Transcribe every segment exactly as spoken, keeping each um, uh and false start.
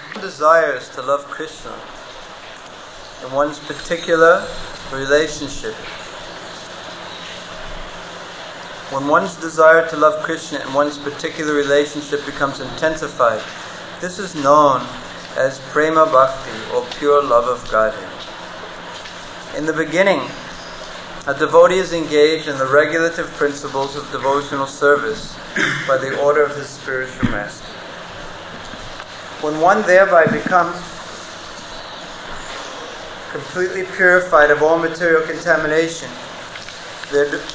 Desires to love Krishna in one's particular relationship. When one's desire to love Krishna in one's particular relationship becomes intensified, this is known as prema bhakti, or pure love of Godhead. In the beginning, a devotee is engaged in the regulative principles of devotional service by the order of his spiritual master. When one thereby becomes completely purified of all material contamination, there, de-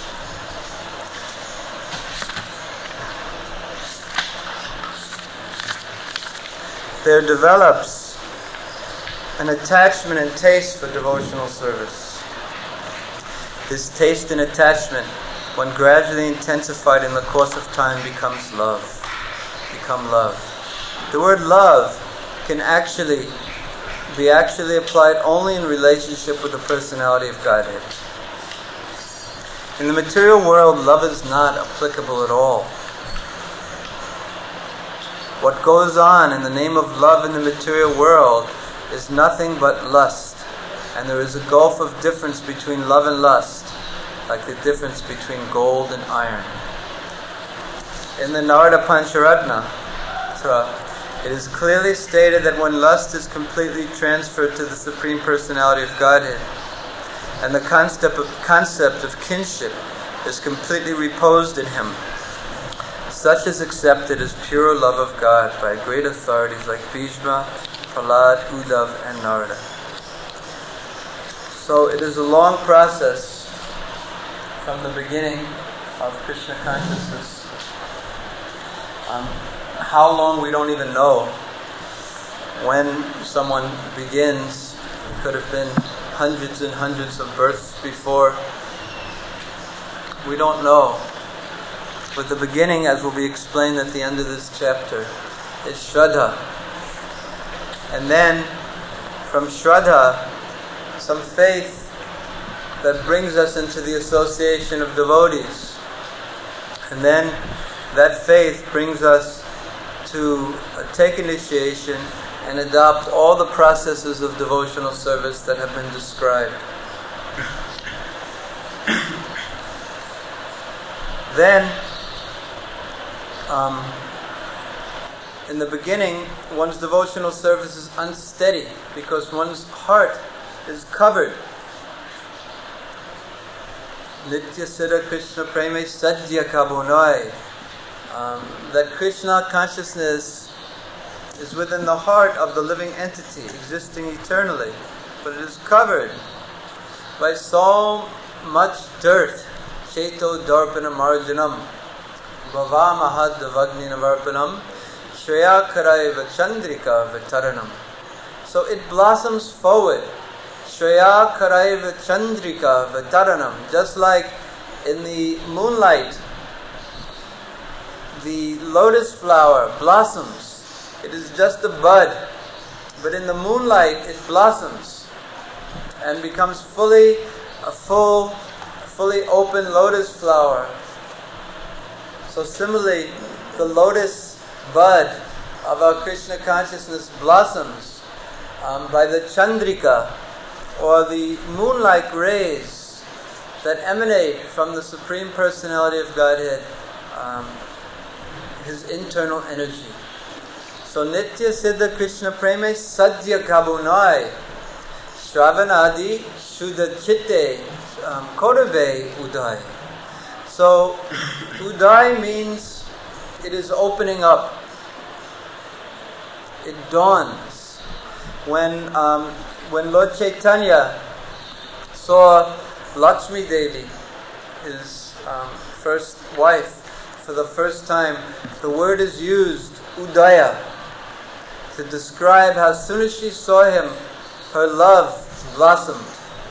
there develops an attachment and taste for devotional service. This taste and attachment, when gradually intensified in the course of time, becomes love. Become love. The word love can actually be actually applied only in relationship with the personality of Godhead. In the material world, love is not applicable at all. What goes on in the name of love in the material world is nothing but lust. And there is a gulf of difference between love and lust, like the difference between gold and iron. In the Narada Pancharatna, it is clearly stated that when lust is completely transferred to the Supreme Personality of Godhead, and the concept of, concept of kinship is completely reposed in him, such is accepted as pure love of God by great authorities like Bhishma, Prahlad, Uddhav, and Narada. So it is a long process from the beginning of Krishna consciousness. Um, how long we don't even know. When someone begins, it could have been hundreds and hundreds of births before. We don't know. But the beginning, as will be explained at the end of this chapter, is Shraddha. And then, from Shraddha, some faith that brings us into the association of devotees. And then, that faith brings us to take initiation and adopt all the processes of devotional service that have been described. Then, um, in the beginning, one's devotional service is unsteady because one's heart is covered. Nitya Siddha Krishna Preme Sadhya Kabunai. Um, that Krishna consciousness is within the heart of the living entity, existing eternally, but it is covered by so much dirt. Cheto Darpana Marjanam Bhava Mahad Vagni Navarpanam Shreya Karaiva Chandrika Vitaranam. So it blossoms forward. Shreya Karaiva Chandrika Vitaranam. Just like in the moonlight, the lotus flower blossoms. It is just a bud. But in the moonlight, it blossoms and becomes fully a full, fully open lotus flower. So similarly, the lotus bud of our Krishna consciousness blossoms um, by the Chandrika, or the moonlight rays that emanate from the Supreme Personality of Godhead, um, his internal energy. So Nitya Siddha Krishna Preme Sadhya Kabunai Shravanadi Shuddha Chitte um, Kodabe Udai. So Udai means it is opening up. It dawns. When um, when Lord Chaitanya saw Lakshmi Devi, his um, first wife, for the first time, the word is used, Udaya, to describe how as soon as she saw him, her love blossomed.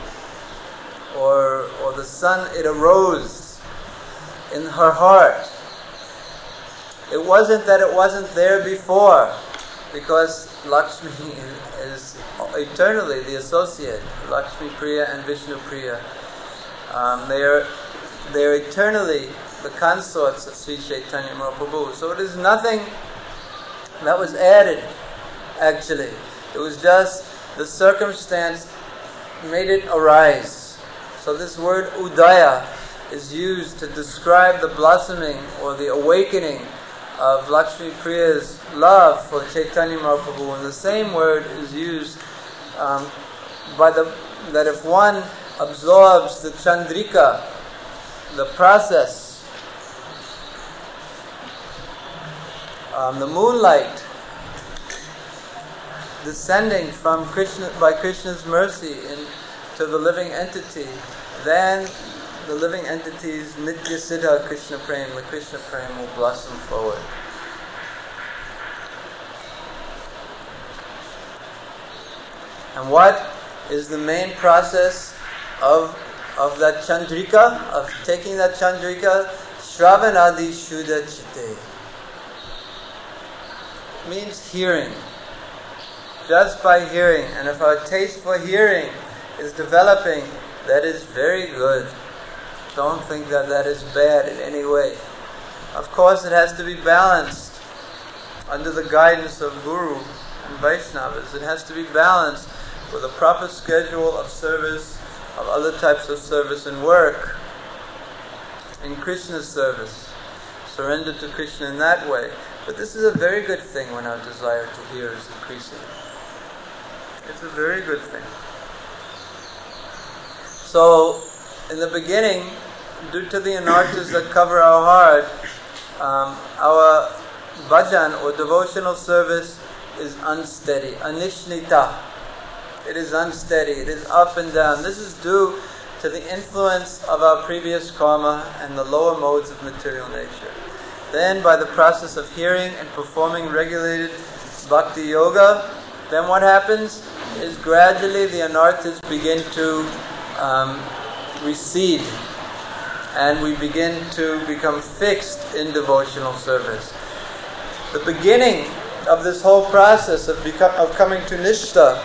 Or, or the sun, it arose in her heart. It wasn't that it wasn't there before, because Lakshmi is eternally the associate. Lakshmi Priya and Vishnu Priya. Um, they are they are eternally the consorts of Sri Chaitanya Mahaprabhu. So it is nothing that was added. actually. It was just the circumstance made it arise. So this word Udaya is used to describe the blossoming or the awakening of Lakshmi Priya's love for Chaitanya Mahaprabhu. And the same word is used um, by the that if one absorbs the Chandrika, the process, um, the moonlight descending from Krishna by Krishna's mercy into the living entity, then the living entity's Nitya Siddha Krishna Prem, the Krishna Prem will blossom forward. And what is the main process of of that Chandrika, of taking that Chandrika? Shravanadi Shuddha Chitte. Means hearing. Just by hearing. And if our taste for hearing is developing, that is very good. Don't think that that is bad in any way. Of course, it has to be balanced under the guidance of Guru and Vaishnavas. It has to be balanced with a proper schedule of service, of other types of service and work in Krishna's service. Surrender to Krishna in that way. But this is a very good thing when our desire to hear is increasing. It's a very good thing. So, in the beginning, due to the anarthas that cover our heart, um, our bhajan or devotional service is unsteady, anishnita. It is unsteady, it is up and down. This is due to the influence of our previous karma and the lower modes of material nature. Then, by the process of hearing and performing regulated bhakti yoga, then what happens is gradually the anarthas begin to um, recede, and we begin to become fixed in devotional service. The beginning of this whole process of, become, of coming to Nishtha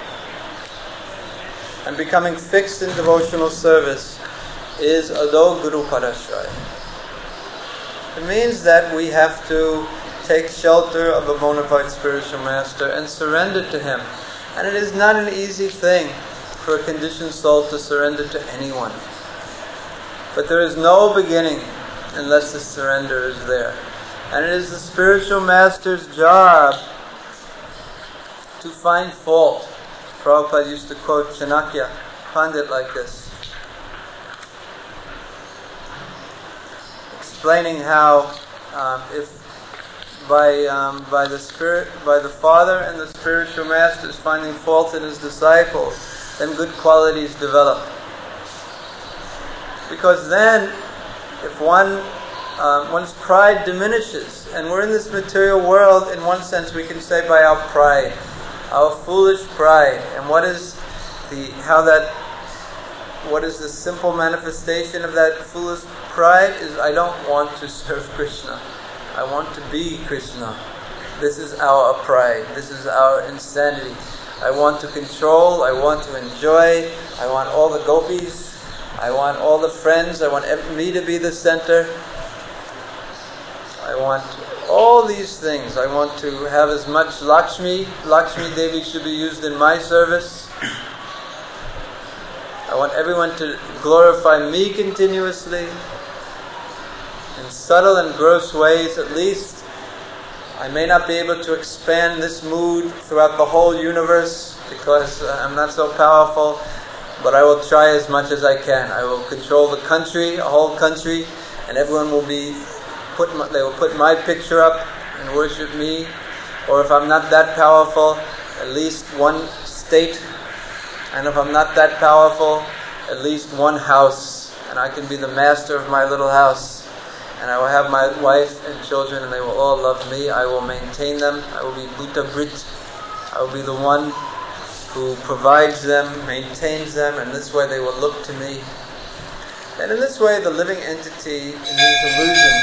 and becoming fixed in devotional service is Ado Guru Padashraya. It means that we have to take shelter of a bona fide spiritual master and surrender to him. And it is not an easy thing for a conditioned soul to surrender to anyone. But there is no beginning unless the surrender is there. And it is the spiritual master's job to find fault. Prabhupada used to quote Chanakya Pandit like this, explaining how um, if by um, by the spirit, by the father and the spiritual masters finding fault in his disciples, then good qualities develop. Because then, if one um, one's pride diminishes, and we're in this material world, in one sense, we can say by our pride. Our foolish pride. And what is the how that what is the simple manifestation of that foolish pride is I don't want to serve Krishna. I want to be Krishna. This is our pride. This is our insanity. I want to control, I want to enjoy, I want all the gopis, I want all the friends, I want me to be the center. I want all these things. I want to have as much Lakshmi. Lakshmi Devi should be used in my service. I want everyone to glorify me continuously. In subtle and gross ways, at least. I may not be able to expand this mood throughout the whole universe because I'm not so powerful, but I will try as much as I can. I will control the country, a whole country, and everyone will be Put my, they will put my picture up and worship me. Or if I'm not that powerful, at least one state. And if I'm not that powerful, at least one house. And I can be the master of my little house. And I will have my wife and children, and they will all love me. I will maintain them. I will be Bhuta Brit. I will be the one who provides them, maintains them, and this way they will look to me. And in this way, the living entity in his illusion,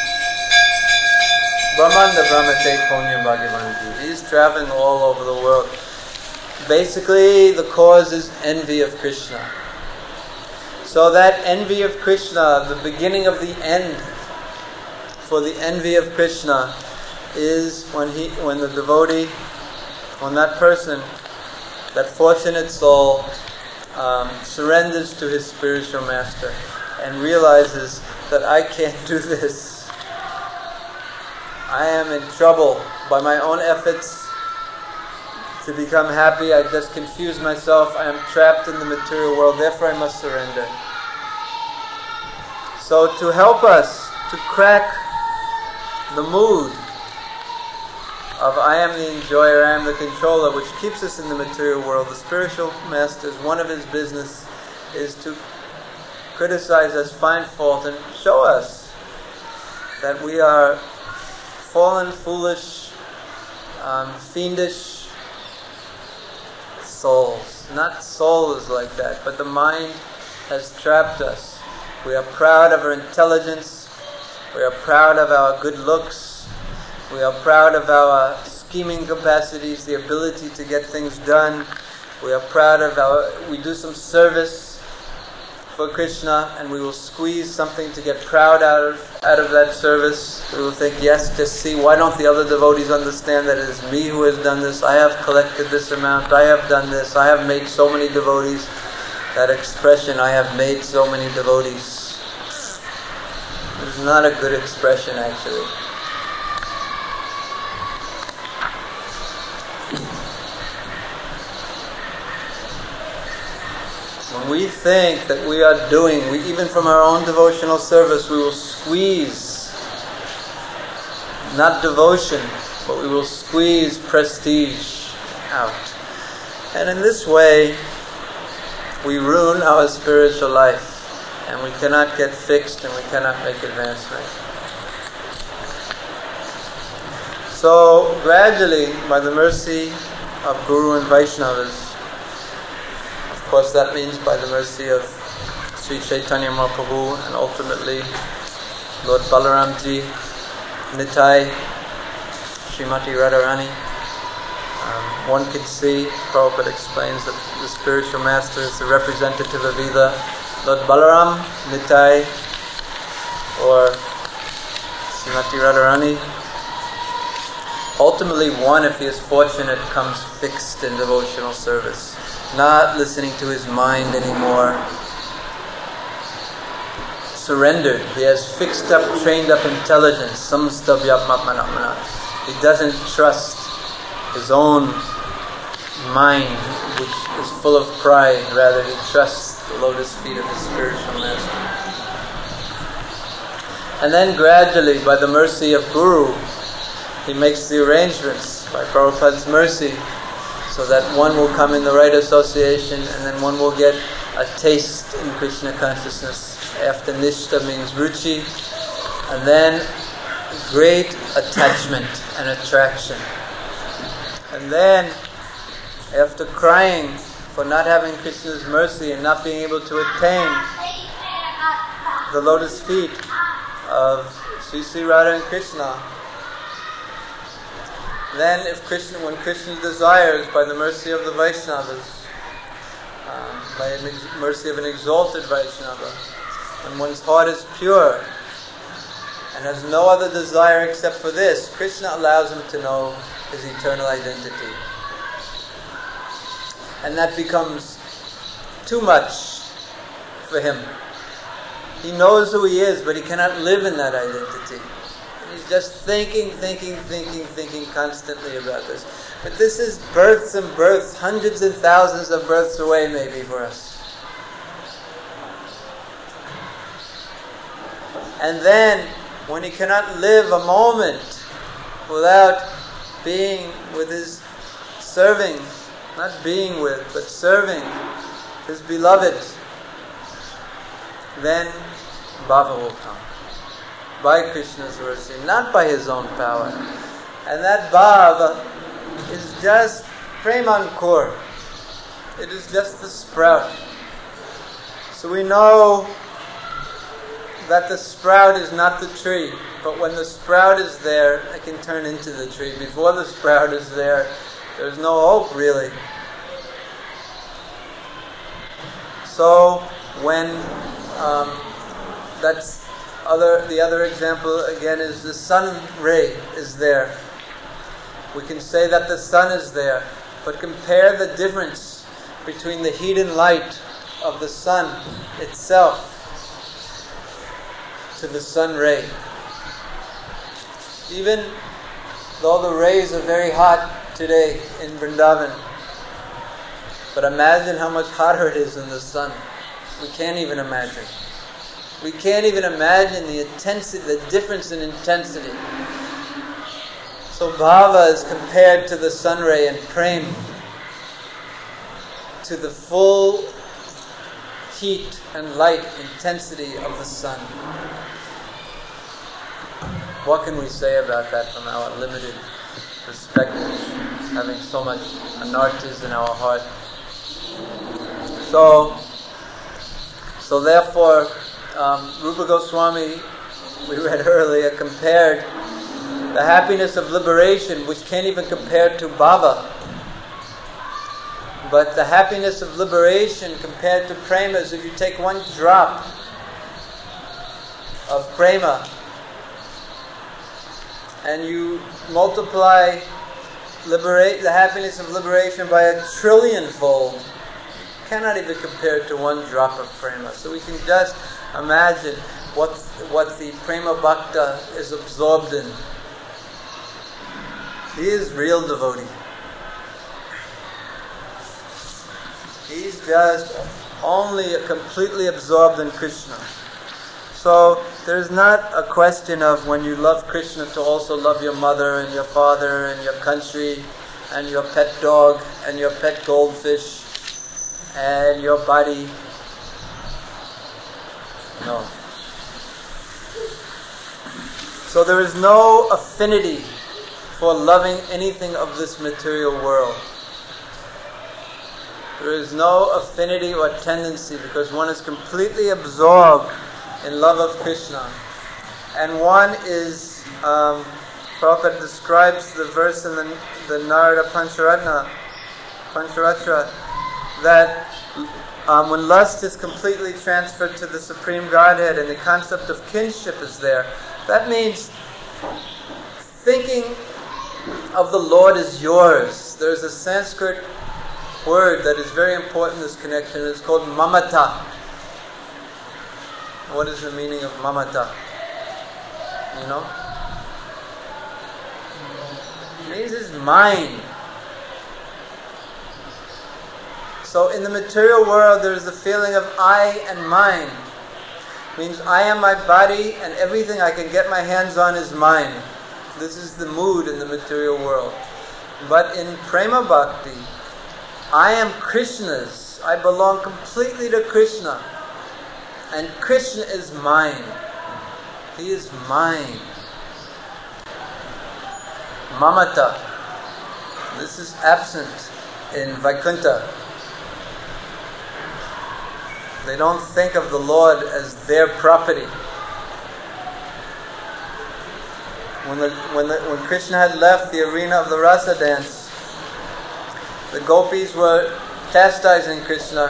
Brahmanda Brahmate Punya Bhagavanti, he is traveling all over the world. Basically, the cause is envy of Krishna. So that envy of Krishna, the beginning of the end for the envy of Krishna, is when he, when the devotee when that person, that fortunate soul, um, surrenders to his spiritual master and realizes that I can't do this. I am in trouble by my own efforts to become happy. I just confuse myself. I am trapped in the material world. Therefore, I must surrender. So, to help us to crack the mood of I am the enjoyer, I am the controller, which keeps us in the material world, the spiritual masters, one of his business is to criticize us, find fault, and show us that we are fallen, foolish, um, fiendish souls. Not souls like that, but the mind has trapped us. We are proud of our intelligence. We are proud of our good looks. We are proud of our scheming capacities, the ability to get things done. We are proud of our... We do some service for Krishna and we will squeeze something to get proud out of, out of that service. We will think, yes, just see, why don't the other devotees understand that it is me who has done this? I have collected this amount. I have done this. I have made so many devotees. That expression, I have made so many devotees, is not a good expression actually. When we think that we are doing, we, even from our own devotional service, we will squeeze, not devotion, but we will squeeze prestige out. And in this way, we ruin our spiritual life, and we cannot get fixed, and we cannot make advancement. So, gradually, by the mercy of Guru and Vaishnavas, of course that means by the mercy of Sri Chaitanya Mahaprabhu, and ultimately Lord Balaramji, Nitai, Srimati Radharani, Um, one could see, Prabhupada explains that the spiritual master is the representative of either Lord Balaram, Nitai, or Srimati Radharani. Ultimately, one, if he is fortunate, comes fixed in devotional service, not listening to his mind anymore, surrendered. He has fixed up, trained up intelligence, samstavyapmatmanatmana. He doesn't trust his own mind, which is full of pride. Rather, he trusts the lotus feet of his spiritual master. And then gradually, by the mercy of Guru, he makes the arrangements by Prabhupada's mercy, so that one will come in the right association, and then one will get a taste in Krishna consciousness. After Nishta means Ruchi, and then great attachment and attraction. And then, after crying for not having Krishna's mercy and not being able to attain the lotus feet of Sri Sri Radha and Krishna, then if Krishna, when Krishna desires, by the mercy of the Vaishnavas, um, by the ex- mercy of an exalted Vaishnava, when one's heart is pure and has no other desire except for this, Krishna allows him to know his eternal identity. And that becomes too much for him. He knows who he is, but he cannot live in that identity. And he's just thinking, thinking, thinking, thinking constantly about this. But this is births and births, hundreds and thousands of births away maybe for us. And then, when he cannot live a moment without being with his, serving, not being with, but serving his beloved, then Bhava will come. By Krishna's mercy, not by his own power. And that Bhava is just Premankur. It is just the sprout. So we know that the sprout is not the tree, but when the sprout is there, it can turn into the tree. Before the sprout is there, there's no hope really. So when um, that's other, the other example again is the sun ray is there. We can say that the sun is there, but compare the difference between the heat and light of the sun itself to the sun ray. Even though the rays are very hot today in Vrindavan, but imagine how much hotter it is in the sun. We can't even imagine. We can't even imagine the intensity, the difference in intensity. So bhava is compared to the sun ray, and prem to the full heat and light intensity of the sun. What can we say about that from our limited perspective, having so much anarthas in our heart? So, so therefore, um, Rupa Goswami, we read earlier, compared the happiness of liberation, which can't even compare to bhava, but the happiness of liberation compared to prema is if you take one drop of prema and you multiply liberate the happiness of liberation by a trillion-fold, cannot even compare to one drop of prema. So we can just imagine what what the prema bhakta is absorbed in. He is real devotee. He's just only completely absorbed in Krishna. So there's not a question of when you love Krishna to also love your mother and your father and your country and your pet dog and your pet goldfish and your body. No. So there is no affinity for loving anything of this material world. There is no affinity or tendency because one is completely absorbed in love of Krishna. And one is, um, Prabhupada describes the verse in the, the Narada Pancharatna, Pancharatra, that um, when lust is completely transferred to the Supreme Godhead and the concept of kinship is there, that means thinking of the Lord as yours. There's a Sanskrit word that is very important in this connection. It's called mamata. What is the meaning of mamata? You know? It means it's mine. So in the material world there is the feeling of I and mine. It means I am my body and everything I can get my hands on is mine. This is the mood in the material world. But in Prema Bhakti, I am Krishna's. I belong completely to Krishna. And Krishna is mine. He is mine. Mamata. This is absent in Vaikuntha. They don't think of the Lord as their property. When the, when the, when Krishna had left the arena of the rasa dance, the gopis were chastising Krishna.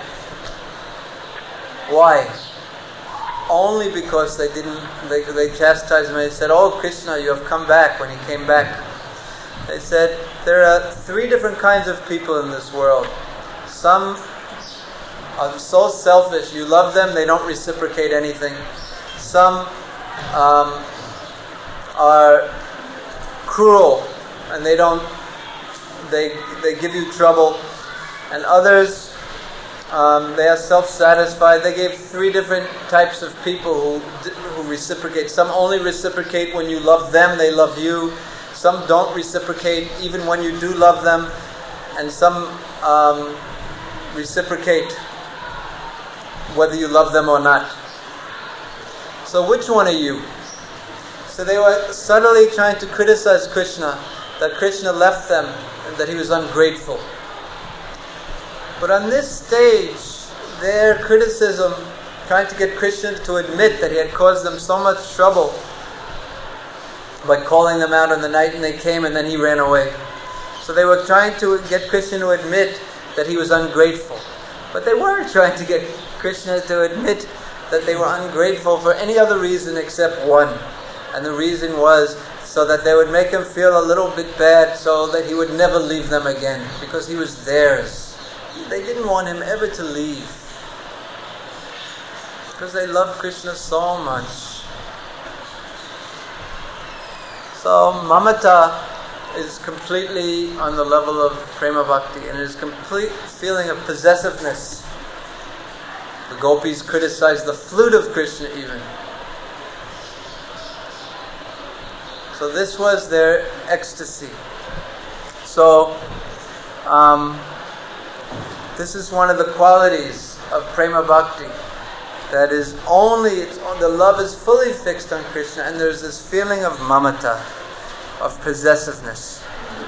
Why? Only because they didn't. They they chastised him. They said, "Oh Krishna, you have come back." When he came back, they said there are three different kinds of people in this world. Some are so selfish. You love them, they don't reciprocate anything. Some um, are cruel, and they don't. They they give you trouble, and others. Um, they are self-satisfied. They gave three different types of people who who reciprocate. Some only reciprocate when you love them, they love you. Some don't reciprocate even when you do love them. And some um, reciprocate whether you love them or not. So which one are you? So they were subtly trying to criticize Krishna, that Krishna left them and that he was ungrateful. But on this stage, their criticism, trying to get Krishna to admit that he had caused them so much trouble by calling them out in the night, and they came and then he ran away. So they were trying to get Krishna to admit that he was ungrateful. But they weren't trying to get Krishna to admit that they were ungrateful for any other reason except one. And the reason was so that they would make him feel a little bit bad, so that he would never leave them again, because he was theirs. They didn't want him ever to leave, because they loved Krishna so much. So mamata is completely on the level of prema bhakti, and it is complete feeling of possessiveness. The gopis criticize the flute of Krishna even. So this was their ecstasy. So um, this is one of the qualities of prema bhakti. That is only, it's, the love is fully fixed on Krishna, and there's this feeling of mamata, of possessiveness.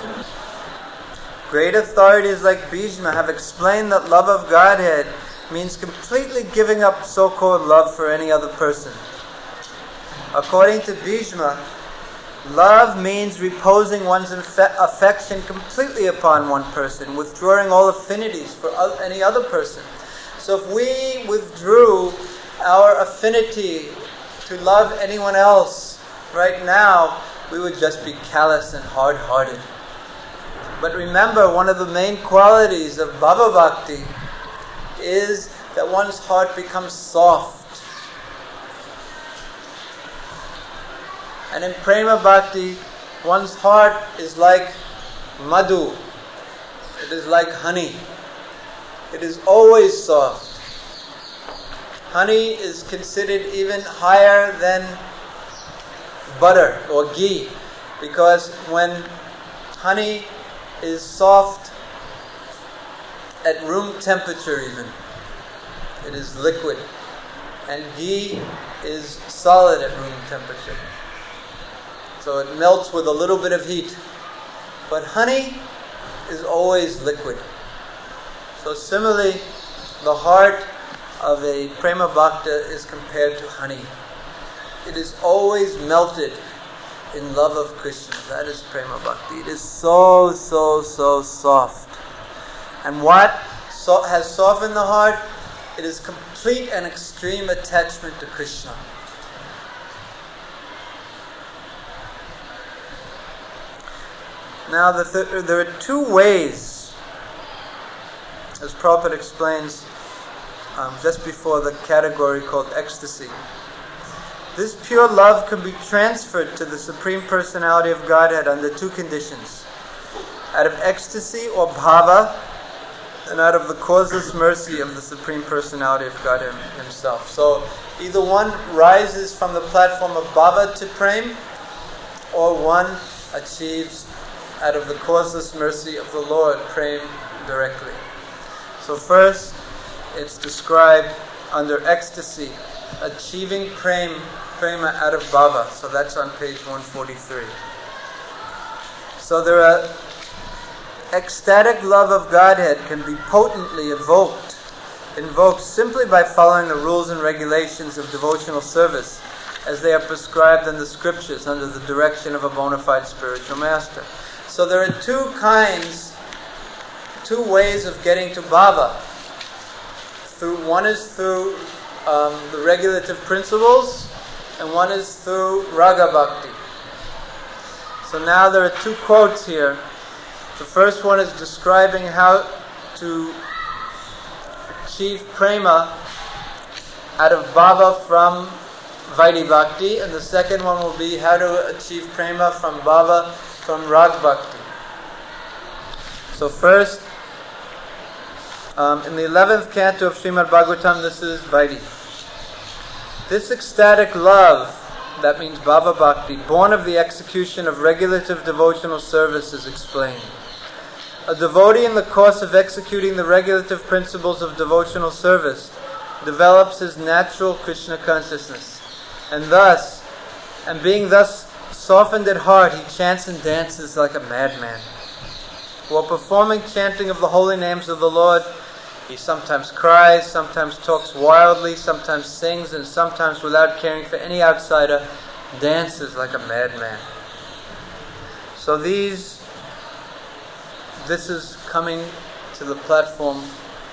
Great authorities like Bhishma have explained that love of Godhead means completely giving up so-called love for any other person. According to Bhishma, love means reposing one's infe- affection completely upon one person, withdrawing all affinities for o- any other person. So if we withdrew our affinity to love anyone else right now, we would just be callous and hard-hearted. But remember, one of the main qualities of Bhava Bhakti is that one's heart becomes soft. And in Prema Bhakti, one's heart is like madhu. It is like honey. It is always soft. Honey is considered even higher than butter or ghee, because when honey is soft at room temperature even, it is liquid, and ghee is solid at room temperature. So it melts with a little bit of heat. But honey is always liquid. So similarly, the heart of a prema bhakta is compared to honey. It is always melted in love of Krishna. That is prema bhakti. It is so, so, so soft. And what so has softened the heart? It is complete and extreme attachment to Krishna. Now, the th- there are two ways, as Prabhupada explains um, just before the category called ecstasy. This pure love can be transferred to the Supreme Personality of Godhead under two conditions: out of ecstasy or bhava, and out of the causeless mercy of the Supreme Personality of God Himself. So either one rises from the platform of bhava to prem, or one achieves out of the causeless mercy of the Lord prem directly. So first, it's described under ecstasy, achieving prem, prema out of bhava. So that's on page one forty-three. So there are ecstatic love of Godhead can be potently evoked, invoked simply by following the rules and regulations of devotional service as they are prescribed in the scriptures under the direction of a bona fide spiritual master. So there are two kinds, two ways of getting to bhava. Through, one is through um, the regulative principles, and one is through raga bhakti. So now there are two quotes here. The first one is describing how to achieve prema out of bhava from Vaidhi Bhakti, and the second one will be how to achieve prema from bhava from Rag Bhakti. So first, um, in the eleventh canto of Srimad Bhagavatam, this is Vaidhi. This ecstatic love, that means Bhava Bhakti, born of the execution of regulative devotional service, is explained. A devotee in the course of executing the regulative principles of devotional service develops his natural Krishna consciousness, and thus, and being thus softened at heart, he chants and dances like a madman. While performing chanting of the holy names of the Lord, he sometimes cries, sometimes talks wildly, sometimes sings, and sometimes, without caring for any outsider, dances like a madman. So these, this is coming to the platform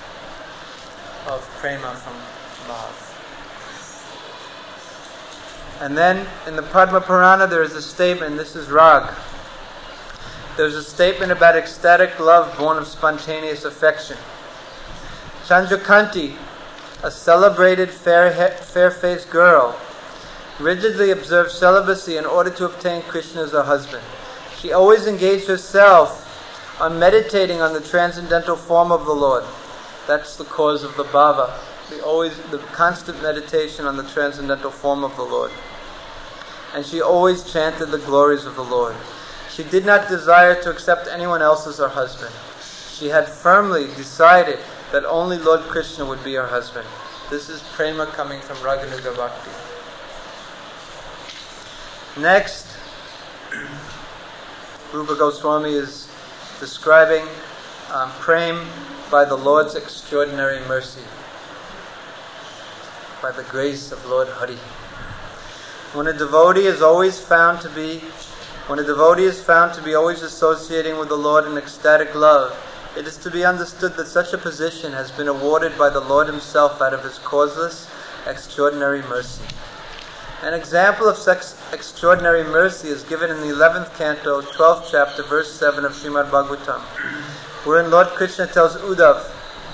of prema from Bhava. And then in the Padma Purana there is a statement, this is Rag. There's a statement about ecstatic love born of spontaneous affection. Chandrakanti, a celebrated fair, fair-faced girl, rigidly observed celibacy in order to obtain Krishna as her husband. She always engaged herself on meditating on the transcendental form of the Lord. That's the cause of the bhava. The always the constant meditation on the transcendental form of the Lord. And she always chanted the glories of the Lord. She did not desire to accept anyone else as her husband. She had firmly decided that only Lord Krishna would be her husband. This is prema coming from Raganuga Bhakti. Next, Rupa Goswami is describing um, prema by the Lord's extraordinary mercy, by the grace of Lord Hari. When a devotee is always found to be, when a devotee is found to be always associating with the Lord in ecstatic love, it is to be understood that such a position has been awarded by the Lord Himself out of His causeless, extraordinary mercy. An example of such extraordinary mercy is given in the eleventh canto, twelfth chapter, verse seven of Srimad Bhagavatam, wherein Lord Krishna tells Uddhav,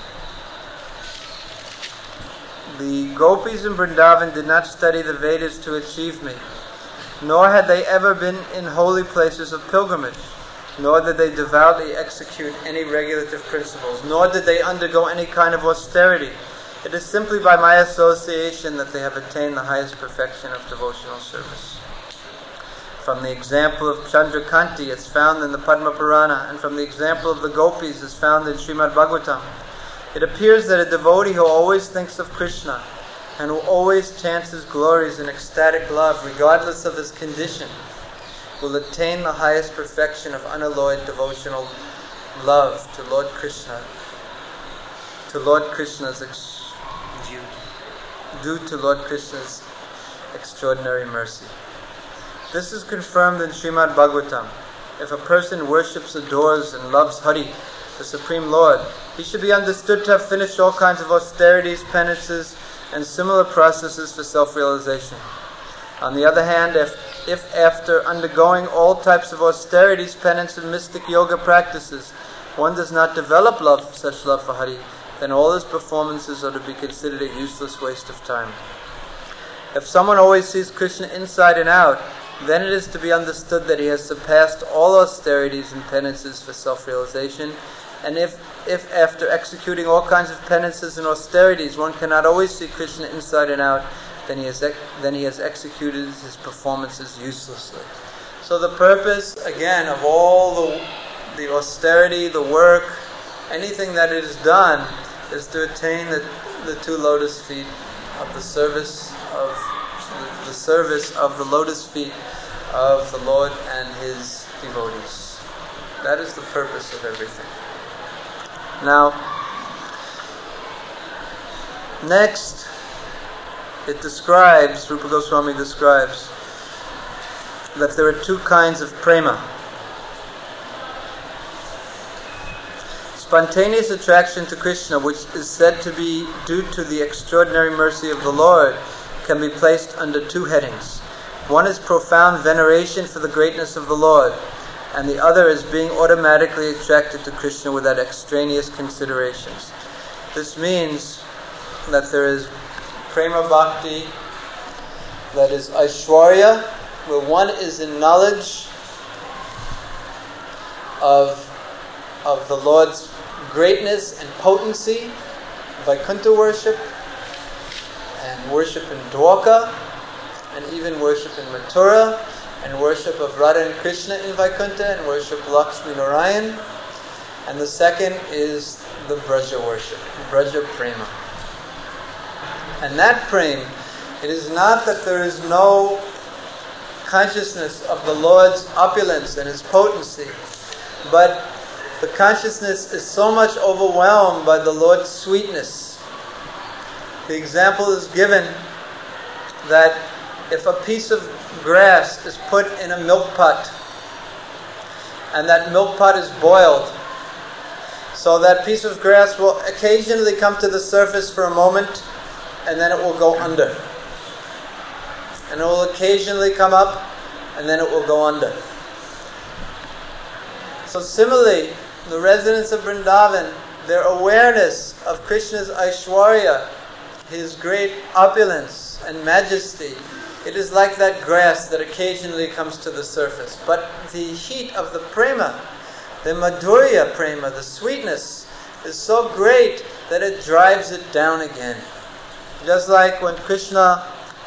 the gopis in Vrindavan did not study the Vedas to achieve me, nor had they ever been in holy places of pilgrimage, nor did they devoutly execute any regulative principles, nor did they undergo any kind of austerity. It is simply by my association that they have attained the highest perfection of devotional service. From the example of Chandrakanti, it's found in the Padma Purana, and from the example of the gopis, is found in Srimad Bhagavatam, it appears that a devotee who always thinks of Krishna and who always chants His glories in ecstatic love, regardless of his condition, will attain the highest perfection of unalloyed devotional love to Lord Krishna, to Lord Krishna's ex- due to Lord Krishna's extraordinary mercy. This is confirmed in Srimad Bhagavatam. If a person worships, adores, and loves Hari, the Supreme Lord, he should be understood to have finished all kinds of austerities, penances, and similar processes for self-realization. On the other hand, if, if after undergoing all types of austerities, penance, and mystic yoga practices, one does not develop love, such love for Hari, then all his performances are to be considered a useless waste of time. If someone always sees Krishna inside and out, then it is to be understood that he has surpassed all austerities and penances for self-realization. And if, if after executing all kinds of penances and austerities, one cannot always see Krishna inside and out, then he has, then he has executed his performances uselessly. So the purpose, again, of all the, the austerity, the work, anything that is done, is to attain the, the two lotus feet of the service of the, the service of the lotus feet of the Lord and His devotees. That is the purpose of everything. Now, next, it describes, Rupa Goswami describes, that there are two kinds of prema. Spontaneous attraction to Krishna, which is said to be due to the extraordinary mercy of the Lord, can be placed under two headings. One is profound veneration for the greatness of the Lord, and the other is being automatically attracted to Krishna without extraneous considerations. This means that there is prema bhakti, that is Aishwarya, where one is in knowledge of, of the Lord's greatness and potency, Vaikuntha worship, and worship in Dwarka, and even worship in Mathura, and worship of Radha and Krishna in Vaikuntha, and worship Lakshmi Narayan. And the second is the Braja worship, Braja Prema. And that Prema, it is not that there is no consciousness of the Lord's opulence and His potency, but the consciousness is so much overwhelmed by the Lord's sweetness. The example is given that if a piece of grass is put in a milk pot, and that milk pot is boiled, so that piece of grass will occasionally come to the surface for a moment, and then it will go under. and it will occasionally come up, and then it will go under. So similarly, the residents of Vrindavan, their awareness of Krishna's Aishwarya, his great opulence and majesty, it is like that grass that occasionally comes to the surface. But the heat of the prema, the madhurya prema, the sweetness, is so great that it drives it down again. Just like when Krishna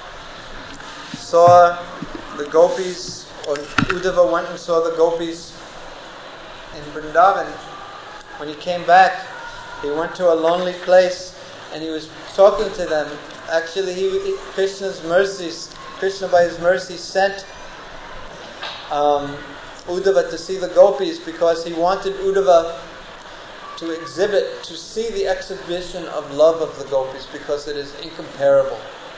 saw the gopis, or Uddhava went and saw the gopis in Vrindavan, when he came back, he went to a lonely place and he was talking to them. Actually, he, Krishna's mercies, Krishna by his mercy sent um, Uddhava to see the gopis because he wanted Uddhava to exhibit, to see the exhibition of love of the gopis because it is incomparable.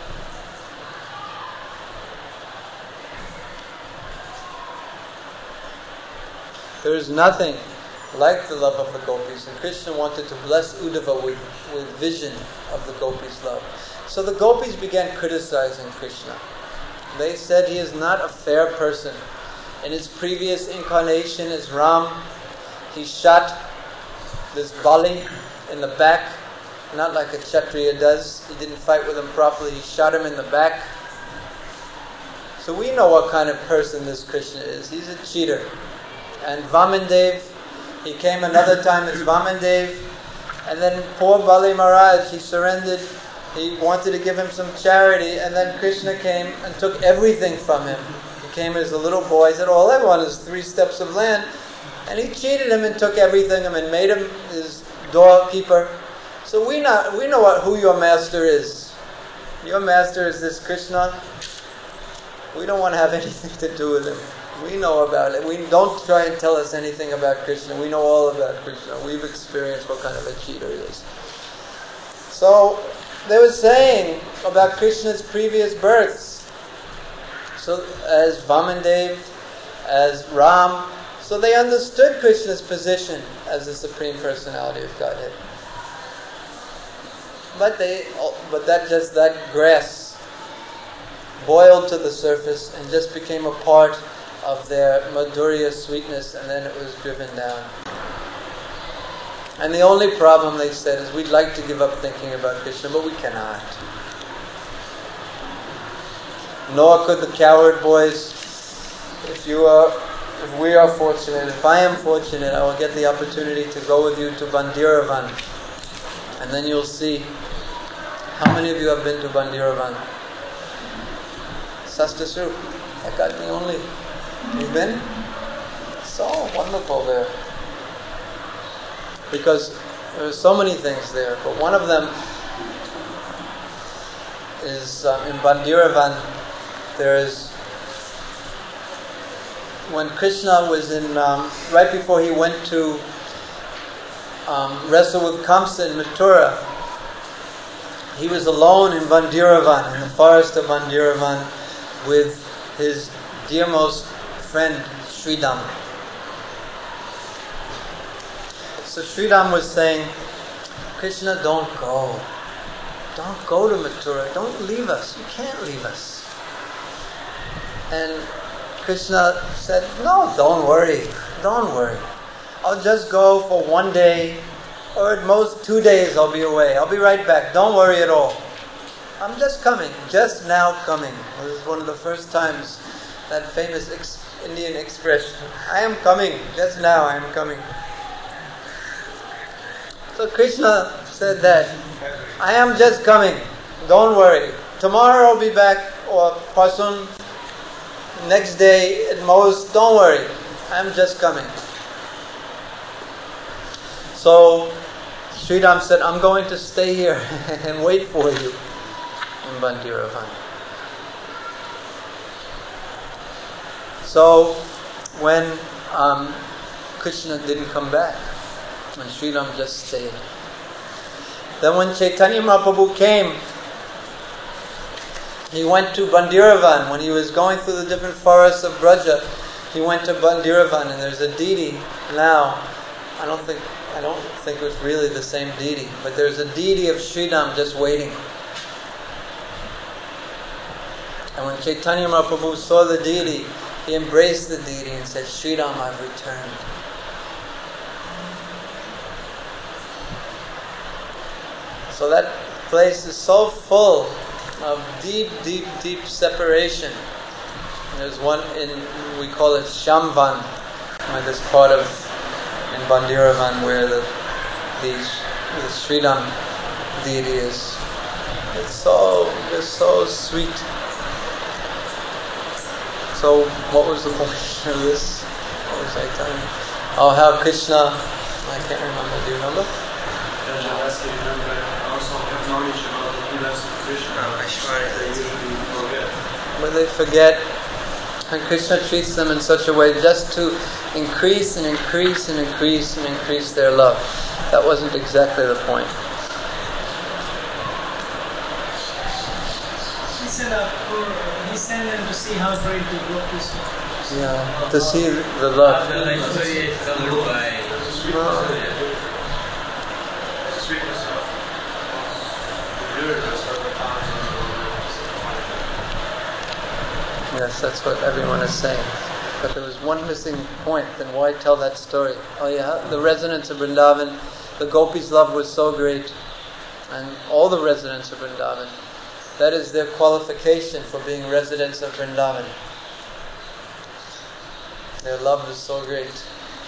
There is nothing like the love of the gopis, and Krishna wanted to bless Uddhava with, with vision of the gopis' love. So the gopis began criticizing Krishna. They said he is not a fair person. In his previous incarnation as Ram, he shot this Bali in the back, not like a Kshatriya does. He didn't fight with him properly, he shot him in the back. So we know what kind of person this Krishna is. He's a cheater. And Vamandev, he came another time as Vamandev, and then poor Bali Maharaj, he surrendered. He wanted to give him some charity, and then Krishna came and took everything from him. He came as a little boy, he said, all I want is three steps of land. And he cheated him and took everything and made him his doorkeeper. So we know, we know what, who your master is. Your master is this Krishna. We don't want to have anything to do with him. We know about it. We don't try and tell us anything about Krishna. We know all about Krishna. We've experienced what kind of a cheater he is. So they were saying about Krishna's previous births. So as Vamandev, as Ram, so they understood Krishna's position as the Supreme Personality of Godhead. But they, but that just that grass boiled to the surface and just became a part of their madhurya sweetness, and then it was driven down. And the only problem, they said, is we'd like to give up thinking about Krishna, but we cannot. Nor could the coward boys. If you are, if we are fortunate, if I am fortunate, I will get the opportunity to go with you to Bandiravan, and then you'll see. How many of you have been to Bandiravan? Sastasru, I got me only. You've been? So wonderful there. Because there are so many things there, but one of them is um, in Bandiravan. There is, when Krishna was in, um, right before he went to um, wrestle with Kamsa in Mathura, he was alone in Bandiravan, in the forest of Bandiravan, with his dearmost friend Sridham. So Sridham was saying, Krishna, don't go. Don't go to Mathura. Don't leave us. You can't leave us. And Krishna said, no, don't worry. Don't worry. I'll just go for one day, or at most two days I'll be away. I'll be right back. Don't worry at all. I'm just coming. Just now coming. This is one of the first times that famous ex- Indian expression. I am coming. Just now I am coming. So Krishna said that. I am just coming. Don't worry. Tomorrow I'll be back, or Pasun, next day at most. Don't worry. I'm just coming. So Sridham said, I'm going to stay here and wait for you in Bandiravan. So when um, Krishna didn't come back, when Sridham just stayed, then when Chaitanya Mahaprabhu came, he went to Bandiravan. When he was going through the different forests of Braja, he went to Bandiravan, and there's a deity now. I don't think I don't think it was really the same deity, but there's a deity of Sridham just waiting. And when Chaitanya Mahaprabhu saw the deity, he embraced the deity and said, Sri Ram, I've returned. So that place is so full of deep, deep, deep separation. There's one in, we call it Shamvan, like this part of, in Bandiravan where the, the, the Sri Ram deity is. It's so, it's so sweet. So, what was the point of this? What was I telling you? Oh, how Krishna, I can't remember, do you remember? Also have knowledge about the pillars of Krishna. They usually forget. When they forget, and Krishna treats them in such a way just to increase and increase and increase and increase their love. That wasn't exactly the point. He said that for, he sent them to see how great the book is. Yeah, to see the love. The story is covered by Sweetness of the universe of the Yes, that's what everyone is saying. But there was one missing point, then why tell that story? Oh yeah, the residents of Vrindavan, the gopis' love was so great, and all the residents of Vrindavan, that is their qualification for being residents of Vrindavan. Their love is so great.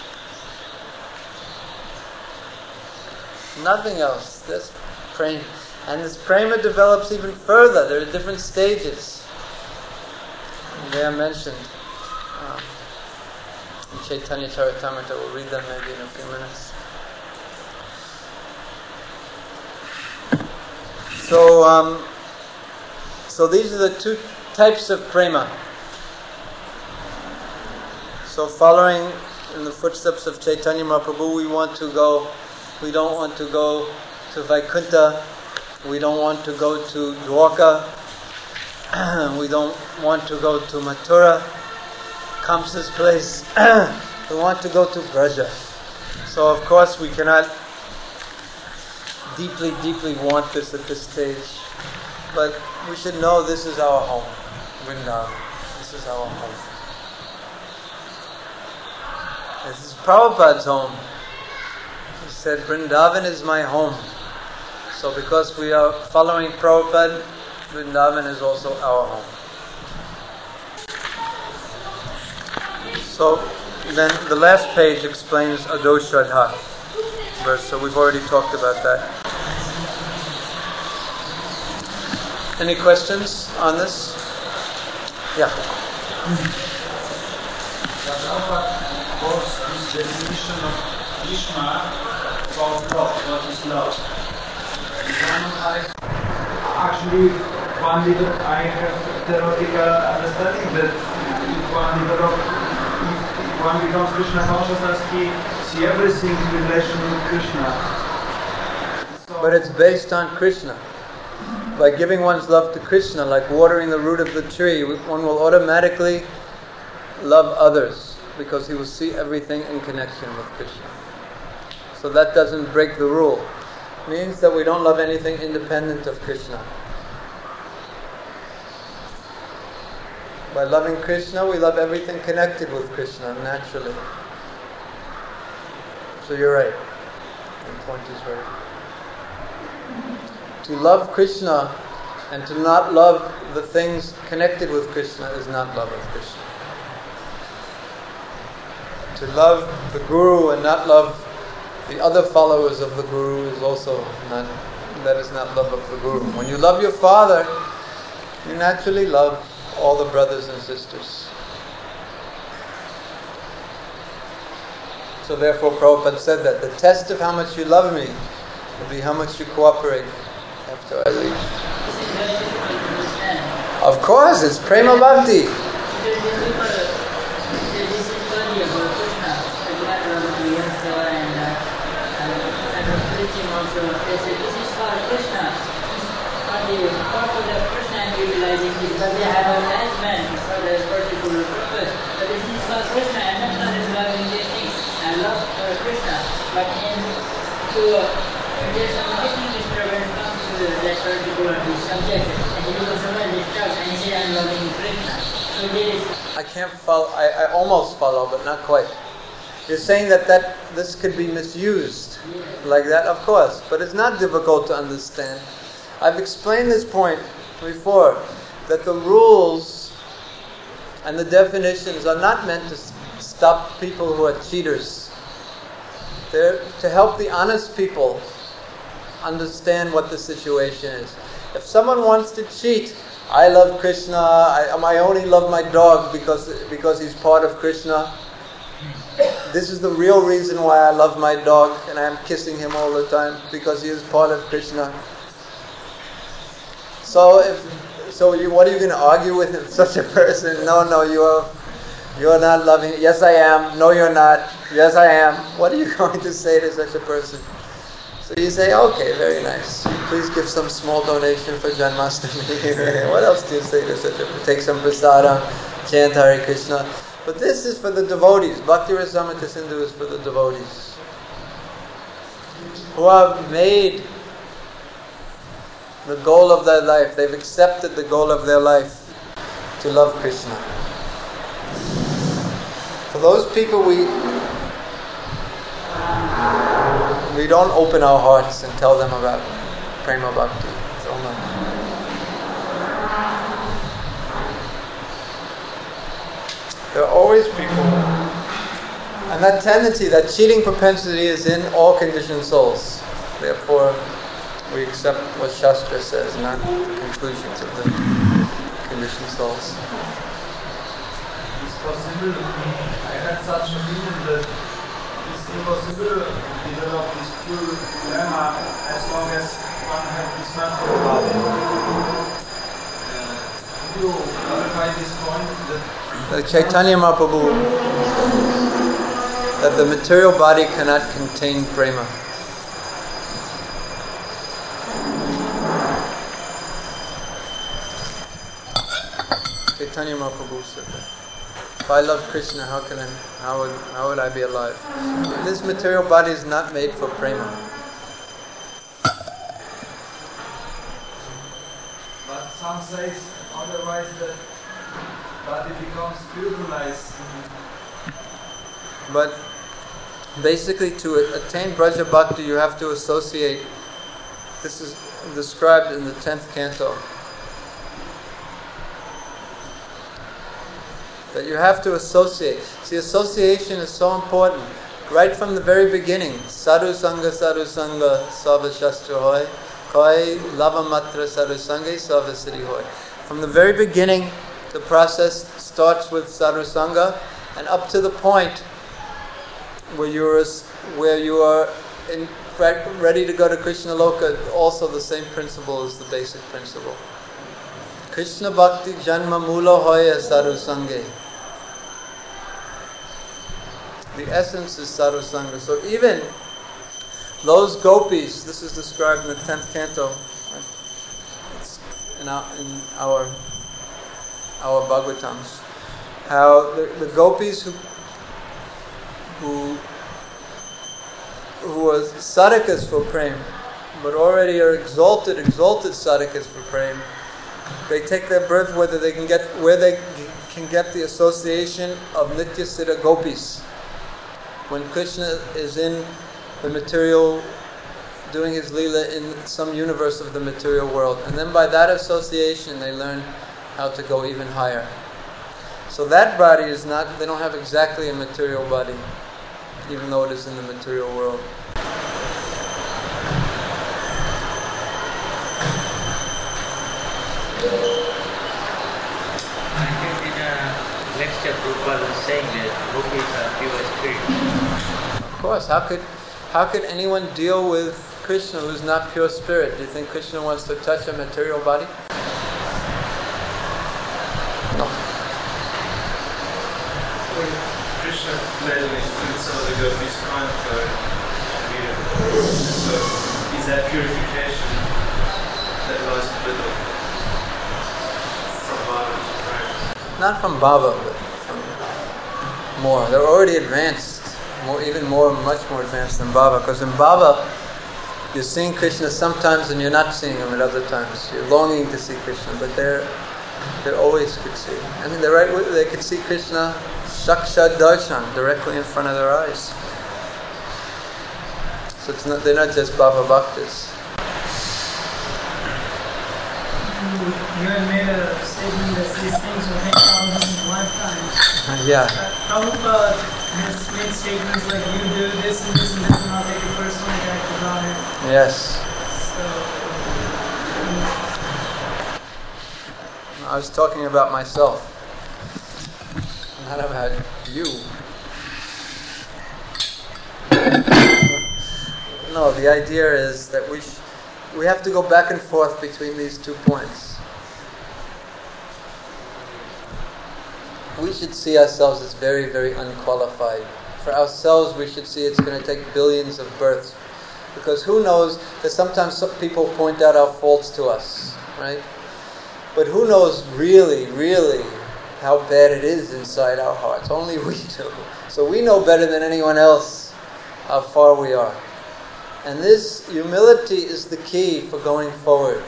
Nothing else. This prema. And this prema develops even further. There are different stages. They are mentioned um, in Chaitanya Charitamrita. We'll read them maybe in a few minutes. So, um, so these are the two types of prema. So, following in the footsteps of Chaitanya Mahaprabhu, we want to go. We don't want to go to Vaikuntha. We don't want to go to Dwarka. We don't want to go to Mathura, Kamsa's place. We want to go to Braja. So of course we cannot deeply, deeply want this at this stage. But we should know this is our home, Vrindavan. This is our home. This is Prabhupada's home. He said, Vrindavan is my home. So because we are following Prabhupada, Vrindavan is also our home. So then the last page explains Ado Shraddha verse, so we've already talked about that. Any questions on this? Yeah. What's this definition of Krishna about love? What is love? Actually, one little, I have theoretical understanding that if one develop, if one becomes Krishna consciousness, he see everything in relation with Krishna. So But it's based on Krishna. By giving one's love to Krishna, like watering the root of the tree, one will automatically love others because he will see everything in connection with Krishna. So that doesn't break the rule. It means that we don't love anything independent of Krishna. By loving Krishna, we love everything connected with Krishna naturally. So you're right. Your point is right. To love Krishna and to not love the things connected with Krishna is not love of Krishna. To love the Guru and not love the other followers of the Guru is also not, that is not love of the Guru. When you love your father, you naturally love all the brothers and sisters. So therefore Prabhupada said that the test of how much you love me will be how much you cooperate after I leave. Of course, it's prema bhakti. Because they have a management for this particular purpose. But this is for Krishna, and that's not as loving these things. I love uh, Krishna, but in to uh, there's some hidden mystery when it comes to the that particular subject, and he becomes so much disturbed, and he said, I'm loving Krishna. So there is... I can't follow, I, I almost follow, but not quite. You're saying that, that this could be misused like that? Of course, but it's not difficult to understand. I've explained this point before, that the rules and the definitions are not meant to stop people who are cheaters. They're to help the honest people understand what the situation is. If someone wants to cheat, I love Krishna, I, I only love my dog because, because he's part of Krishna. This is the real reason why I love my dog and I'm kissing him all the time, because he is part of Krishna. So if so, you, what are you going to argue with such a person? No, no, you are you are not loving. Yes, I am. No, you're not. Yes, I am. What are you going to say to such a person? So you say, okay, very nice. Please give some small donation for Janmashtami. What else do you say to such a person? Take some prasadam, chant Hare Krishna. But this is for the devotees. Bhakti Rasamrita Sindhu is for the devotees who have made the goal of their life. They've accepted the goal of their life to love Krishna. For those people, we we don't open our hearts and tell them about Prema Bhakti. So much. There are always people, and that tendency, that cheating propensity is in all conditioned souls. Therefore, we accept what Shastra says, not the conclusions of the conditioned souls. It's possible, I had such a feeling that it's impossible to develop this pure prema as long as one has this material body. Uh, could you clarify this point? That The Chaitanya Mahaprabhu says that the material body cannot contain prema. Chaitanya Mahaprabhu said that. If I love Krishna, how can I, how would, how would I be alive? This material body is not made for prema. But some say otherwise that body becomes spiritualized. But basically, to attain Braja Bhakti, you have to associate. This is described in the tenth canto. That you have to associate. See, association is so important. Right from the very beginning. Sadhu Sangha, Sadhu Sangha, Sava Shastra Hoy. Koi Lava Matra Sadhu Sangha, Sava Siddhi Hoy. From the very beginning, the process starts with Sadhu Sangha, and up to the point where you are, where you are in fact ready to go to Krishna Loka, also the same principle is the basic principle. Krishna Bhakti Janma Mula Hoya Sadhu Sangha. The essence is Sadhu Sangha. So even those gopis, this is described in the tenth canto, it's in our, in our, our Bhagavatams, how the, the gopis who who who are sadhakas for prem, but already are exalted, exalted sadhakas for prem, they take their birth whether they can get where they can get the association of Nitya Siddha gopis. When Krishna is in the material, doing his Leela in some universe of the material world. And then by that association they learn how to go even higher. So that body is not, they don't have exactly a material body, even though it is in the material world. I think in a lecture Prabhupada was saying that gopis are pure spirit. Of course, how could how could anyone deal with Krishna who's not pure spirit? Do you think Krishna wants to touch a material body? No. When Krishna led me through some of the gopis crying for Shrita, so is that purification that lies with it from Bhava to Prem? Not from Bhava, but from more. They're already advanced, more, even more, much more advanced than Bhava. Because in Bhava, You're seeing Krishna sometimes and you're not seeing him at other times. You're longing to see Krishna, but they're they always could see. I mean, they're right. They could see Krishna Sakshat Darshan directly in front of their eyes. So it's not, they're not just Bhava Bhaktas. You had made a statement that these things will take thousands of lifetimes. Yeah. Uh, Prabhupada has made statements like, you do this and this and this, and I'll take a personal attack about it. Yes. So, I was talking about myself, not about you. No, the idea is that we sh- we have to go back and forth between these two points. We should see ourselves as very, very unqualified. For ourselves, we should see it's going to take billions of births. Because who knows that sometimes some people point out our faults to us, right? But who knows really, really how bad it is inside our hearts? Only we do. So we know better than anyone else how far we are. And this humility is the key for going forward.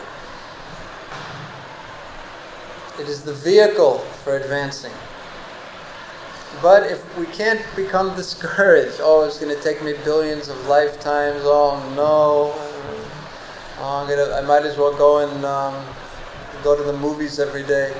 It is the vehicle for advancing. But if we can't become discouraged, oh, it's going to take me billions of lifetimes, oh no, oh, I'm gonna, I might as well go and um, go to the movies every day.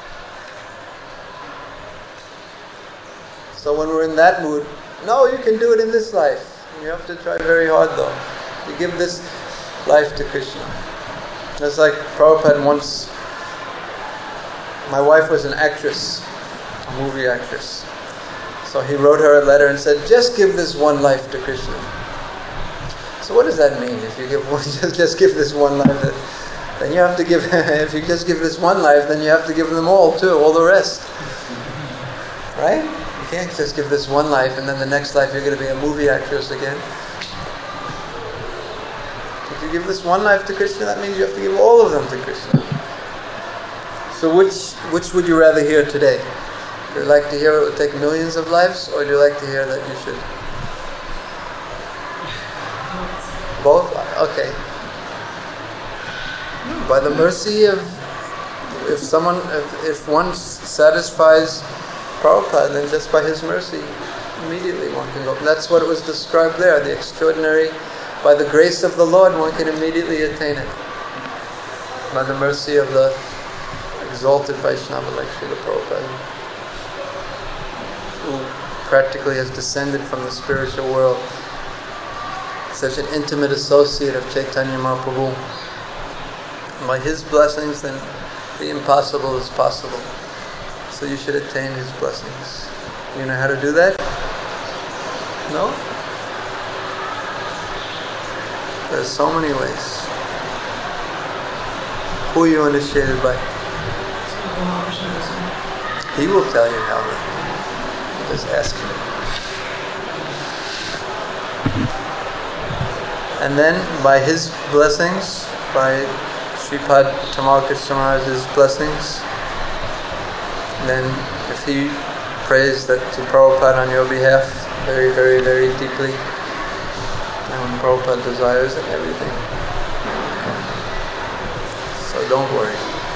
So when we're in that mood, no, you can do it in this life. You have to try very hard though. You give this life to Krishna. It's like Prabhupada once, my wife was an actress, a movie actress. So he wrote her a letter and said, just give this one life to Krishna. So what does that mean? If you give one, just, just give this one life, then you have to give, if you just give this one life, then you have to give them all too, all the rest. Right? You can't just give this one life and then the next life you're going to be a movie actress again. If you give this one life to Krishna, that means you have to give all of them to Krishna. So which which would you rather hear today? Would you like to hear it would take millions of lives, or do you like to hear that you should? Both? Okay. By the mercy of, if someone, if, if one satisfies Prabhupada, then just by his mercy, immediately one can go. That's what it was described there, the extraordinary, by the grace of the Lord, one can immediately attain it. By the mercy of the exalted Vaishnava like Srila Prabhupada, who practically has descended from the spiritual world, such an intimate associate of Chaitanya Mahaprabhu. And by his blessings, then the impossible is possible. So you should attain his blessings. You know how to do that? No? There's so many ways. Who are you initiated by? He will tell you how to. Just ask him. And then by his blessings, by Sripad Tamal Krishna Maharaj's blessings, then if he prays that to Prabhupada on your behalf very, very, very deeply, and when Prabhupada desires it, everything. So don't worry.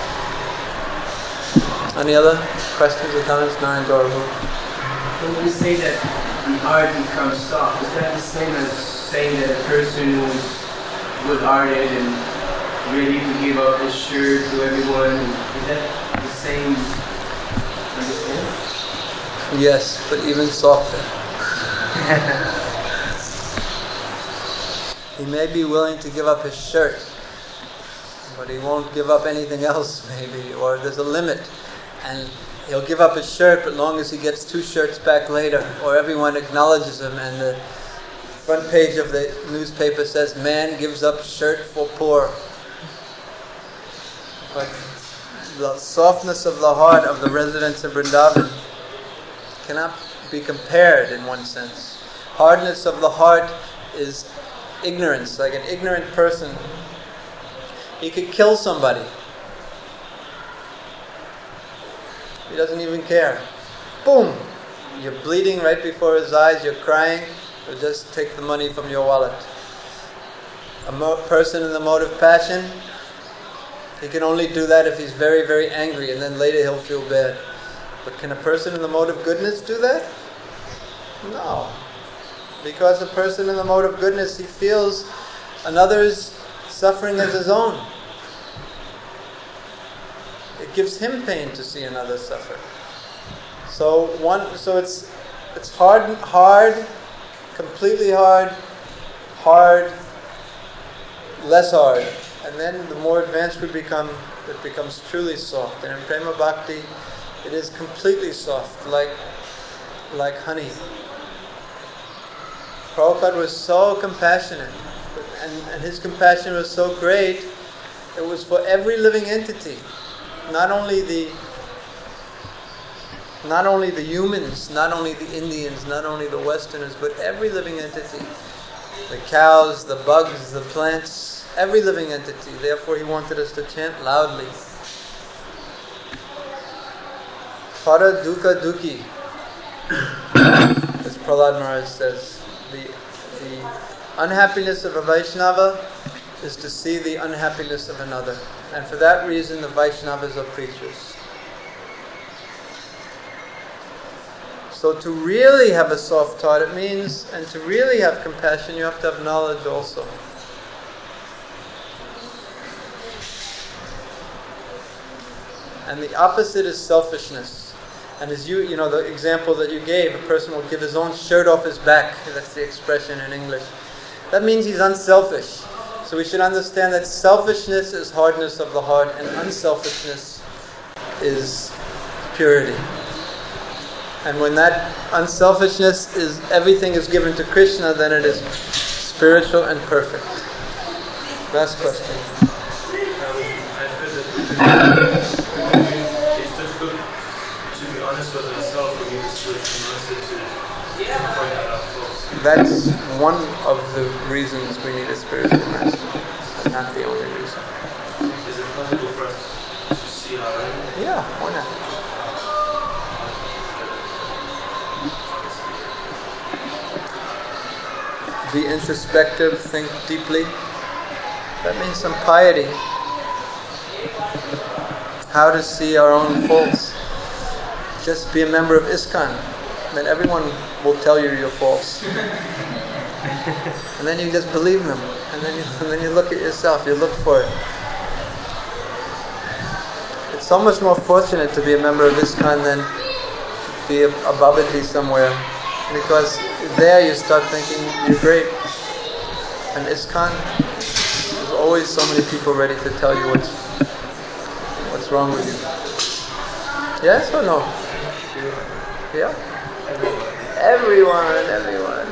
Any other questions or comments? Narayan Gaurav. When you say that the heart becomes soft, is that the same as saying that a person who's good-hearted and ready to give up his shirt to everyone, is that the same understanding? Yes, but even softer. He may be willing to give up his shirt, but he won't give up anything else maybe, or there's a limit. And he'll give up his shirt, but long as he gets two shirts back later, or everyone acknowledges him, and the front page of the newspaper says, "Man gives up shirt for poor." But the softness of the heart of the residents of Vrindavan cannot be compared in one sense. Hardness of the heart is ignorance. Like an ignorant person, he could kill somebody. He doesn't even care. Boom! You're bleeding right before his eyes, you're crying, he'll just take the money from your wallet. A mo- person in the mode of passion, he can only do that if he's very, very angry, and then later he'll feel bad. But can a person in the mode of goodness do that? No. Because a person in the mode of goodness, he feels another's suffering as his own. It gives him pain to see another suffer. So one, so it's it's hard, hard, completely hard, hard, less hard, and then the more advanced we become, it becomes truly soft. And in Prema Bhakti, it is completely soft, like like honey. Prabhupada was so compassionate, and, and his compassion was so great. It was for every living entity, not only the not only the humans, not only the Indians, not only the Westerners, but every living entity. The cows, the bugs, the plants, every living entity. Therefore, he wanted us to chant loudly. Para dukkha dukhi, as Prahlad Maharaj says, the, the unhappiness of a Vaishnava is to see the unhappiness of another. And for that reason, the Vaishnavas are preachers. So to really have a soft heart, it means, and to really have compassion, you have to have knowledge also. And the opposite is selfishness. And as you, you know, the example that you gave, a person will give his own shirt off his back. That's the expression in English. That means he's unselfish. So we should understand that selfishness is hardness of the heart, and unselfishness is purity. And when that unselfishness is, everything is given to Krishna, then it is spiritual and perfect. Last question. Um, I feel that it's difficult to be honest with ourselves when we switch from master to point out our faults. That's one of the reasons we need a spiritual master, but not the only reason. Is it possible for us to see our own? Yeah, why not? Be introspective, think deeply. That means some piety. How to see our own faults. Just be a member of ISKCON. Then everyone will tell you your faults. And then you just believe them. And then you, and then you look at yourself, you look for it. It's so much more fortunate to be a member of ISKCON than be a, a Babaji somewhere. Because there you start thinking you're great. And ISKCON, there's always so many people ready to tell you what's what's wrong with you. Yes or no? Yeah? Everyone, everyone.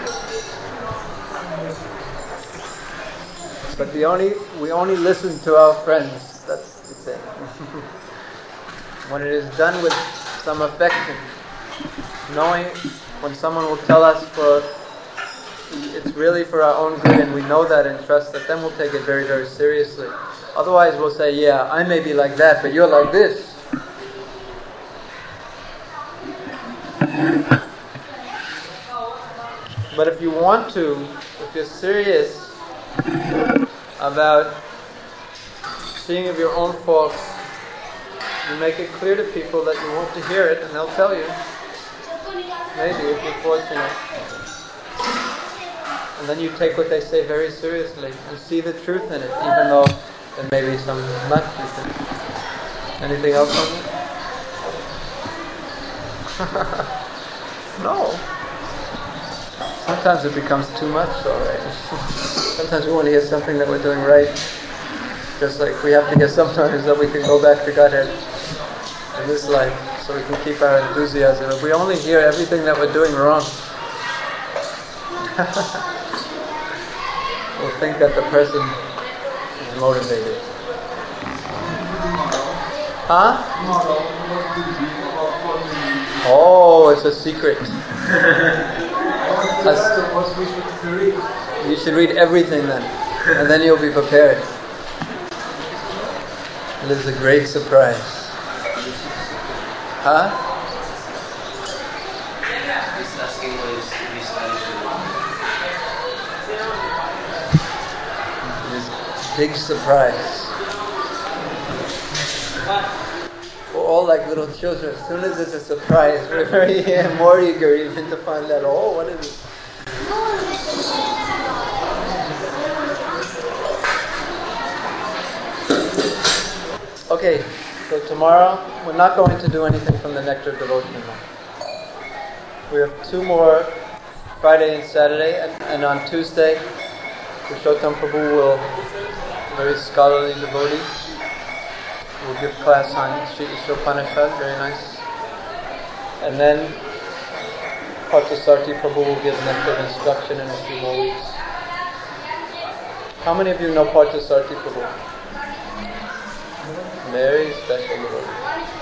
But the only we only listen to our friends. That's the thing. When it is done with some affection, knowing when someone will tell us for it's really for our own good, and we know that and trust that, then we'll take it very, very seriously. Otherwise, we'll say, yeah, I may be like that, but you're like this. But if you want to, if you're serious about seeing of your own faults, you make it clear to people that you want to hear it, and they'll tell you. Maybe, if you're fortunate. And then you take what they say very seriously and see the truth in it, even though there may be some not truth in it. Anything else on it? No. Sometimes it becomes too much, alright. Sometimes we want to hear something that we're doing right. Just like we have to hear sometimes that we can go back to Godhead in this life, so we can keep our enthusiasm. If we only hear everything that we're doing wrong, we'll think that the person is motivated. Huh? Oh, it's a secret. As, you should read everything then, and then you'll be prepared. It is a great surprise. Huh? Just asking what is recitation. big surprise. What? We're all like little children. As soon as it's a surprise, we're very more eager even to find out, oh, what is it? Okay, so tomorrow, we're not going to do anything from the Nectar of Devotion. We have two more, Friday and Saturday, and, and on Tuesday, Purushottam Prabhu will, very scholarly devotee, will give class on Sri Ishopanishad, very nice. And then Parthasarthi Prabhu will give nectar of instruction in a few more weeks. How many of you know Parthasarthi Prabhu? Very special devotee.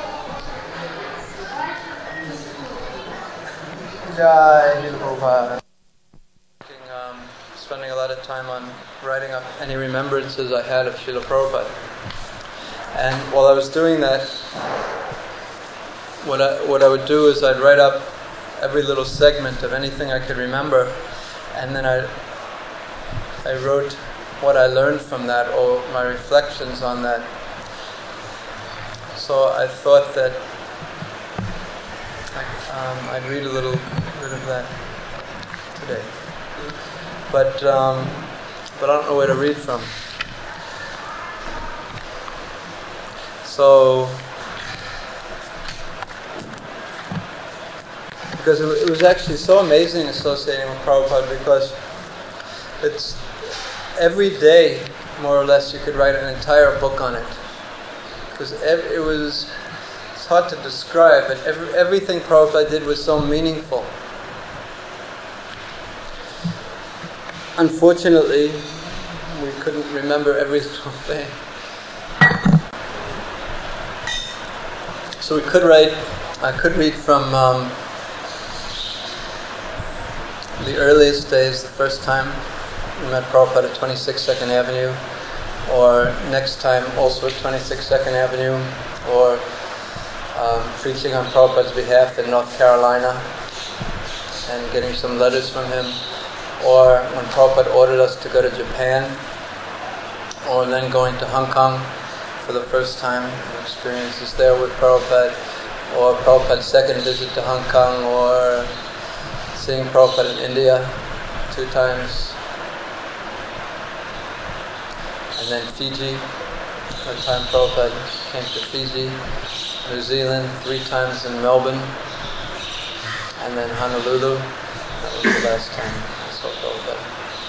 Jai Srila Prabhupada. Um, spending a lot of time on writing up any remembrances I had of Srila Prabhupada. And while I was doing that, what I, what I would do is I'd write up every little segment of anything I could remember, and then I I wrote what I learned from that or my reflections on that. So I thought that um, I'd read a little bit of that today, but um, but I don't know where to read from. So, because it, it was actually so amazing associating with Prabhupada, because it's every day, more or less, you could write an entire book on it. Because ev- it was, it's hard to describe, but every, everything Prabhupada did was so meaningful. Unfortunately, we couldn't remember every little thing. So we could write, I could read from um, the earliest days, the first time we met Prabhupada at twenty-six Second Avenue, or next time also at twenty-six Second Avenue, or um, preaching on Prabhupada's behalf in North Carolina and getting some letters from him, or when Prabhupada ordered us to go to Japan, or then going to Hong Kong for the first time, experiences there with Prabhupada, or Prabhupada's second visit to Hong Kong, or seeing Prabhupada in India two times, and then Fiji, the time Prabhupada came to Fiji, New Zealand, three times in Melbourne, and then Honolulu. That was the last time I saw Prabhupada.